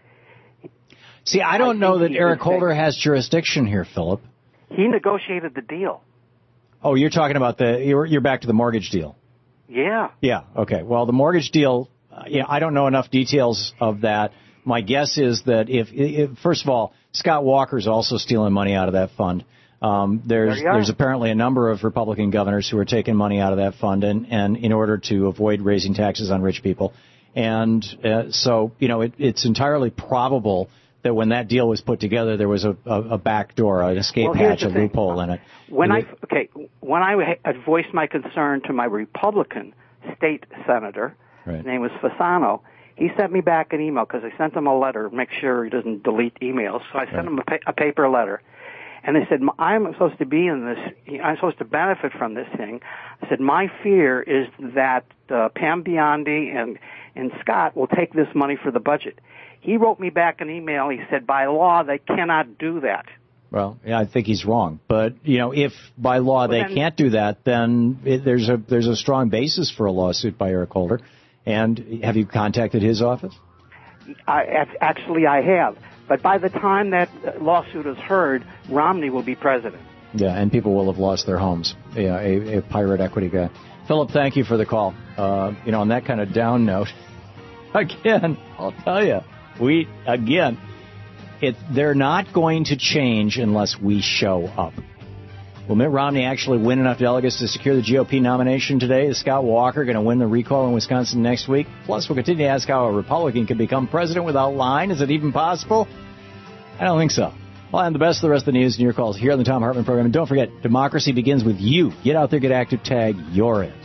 See, I don't I know think that he Eric is Holder has jurisdiction here, Philip. he negotiated the deal. Oh, you're talking about the you're you're back to the mortgage deal. Yeah. Yeah. Okay. Well, the mortgage deal. Uh, yeah, I don't know enough details of that. My guess is that if, if first of all, Scott Walker's also stealing money out of that fund. Um, there's There you are. there's apparently a number of Republican governors who are taking money out of that fund, and, and in order to avoid raising taxes on rich people. And uh, so, you know, it, it's entirely probable that when that deal was put together, there was a, a, a back door, an escape Well, here's hatch, the a thing. loophole in it. When It- I okay, when I had voiced my concern to my Republican state senator, Right. his name was Fasano, he sent me back an email because I sent him a letter to make sure he doesn't delete emails. So I sent Right. him a, pa- a paper letter, and they said I'm supposed to be in this. I'm supposed to benefit from this thing. I said my fear is that uh, Pam Biondi and and Scott will take this money for the budget. He wrote me back an email. He said by law they cannot do that. Well, yeah, I think he's wrong. But, you know, if by law they then- can't do that, then it, there's a there's a strong basis for a lawsuit by Eric Holder. And have you contacted his office? I, ac- actually, I have. But by the time that uh, lawsuit is heard, Romney will be president. Yeah, and people will have lost their homes. Yeah, a, a pirate equity guy. Philip, thank you for the call. Uh, you know, on that kind of down note, again, I'll tell you, we, again, it, they're not going to change unless we show up. Will Mitt Romney actually win enough delegates to secure the G O P nomination today? Is Scott Walker going to win the recall in Wisconsin next week? Plus, we'll continue to ask how a Republican can become president without lying. Is it even possible? I don't think so. Well, and the best of the rest of the news and your calls here on the Tom Hartman program. And don't forget, democracy begins with you. Get out there, get active, tag, you're it.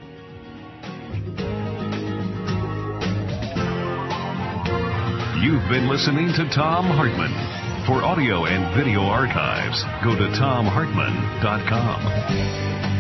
You've been listening to Tom Hartman. For audio and video archives, go to tom hartman dot com.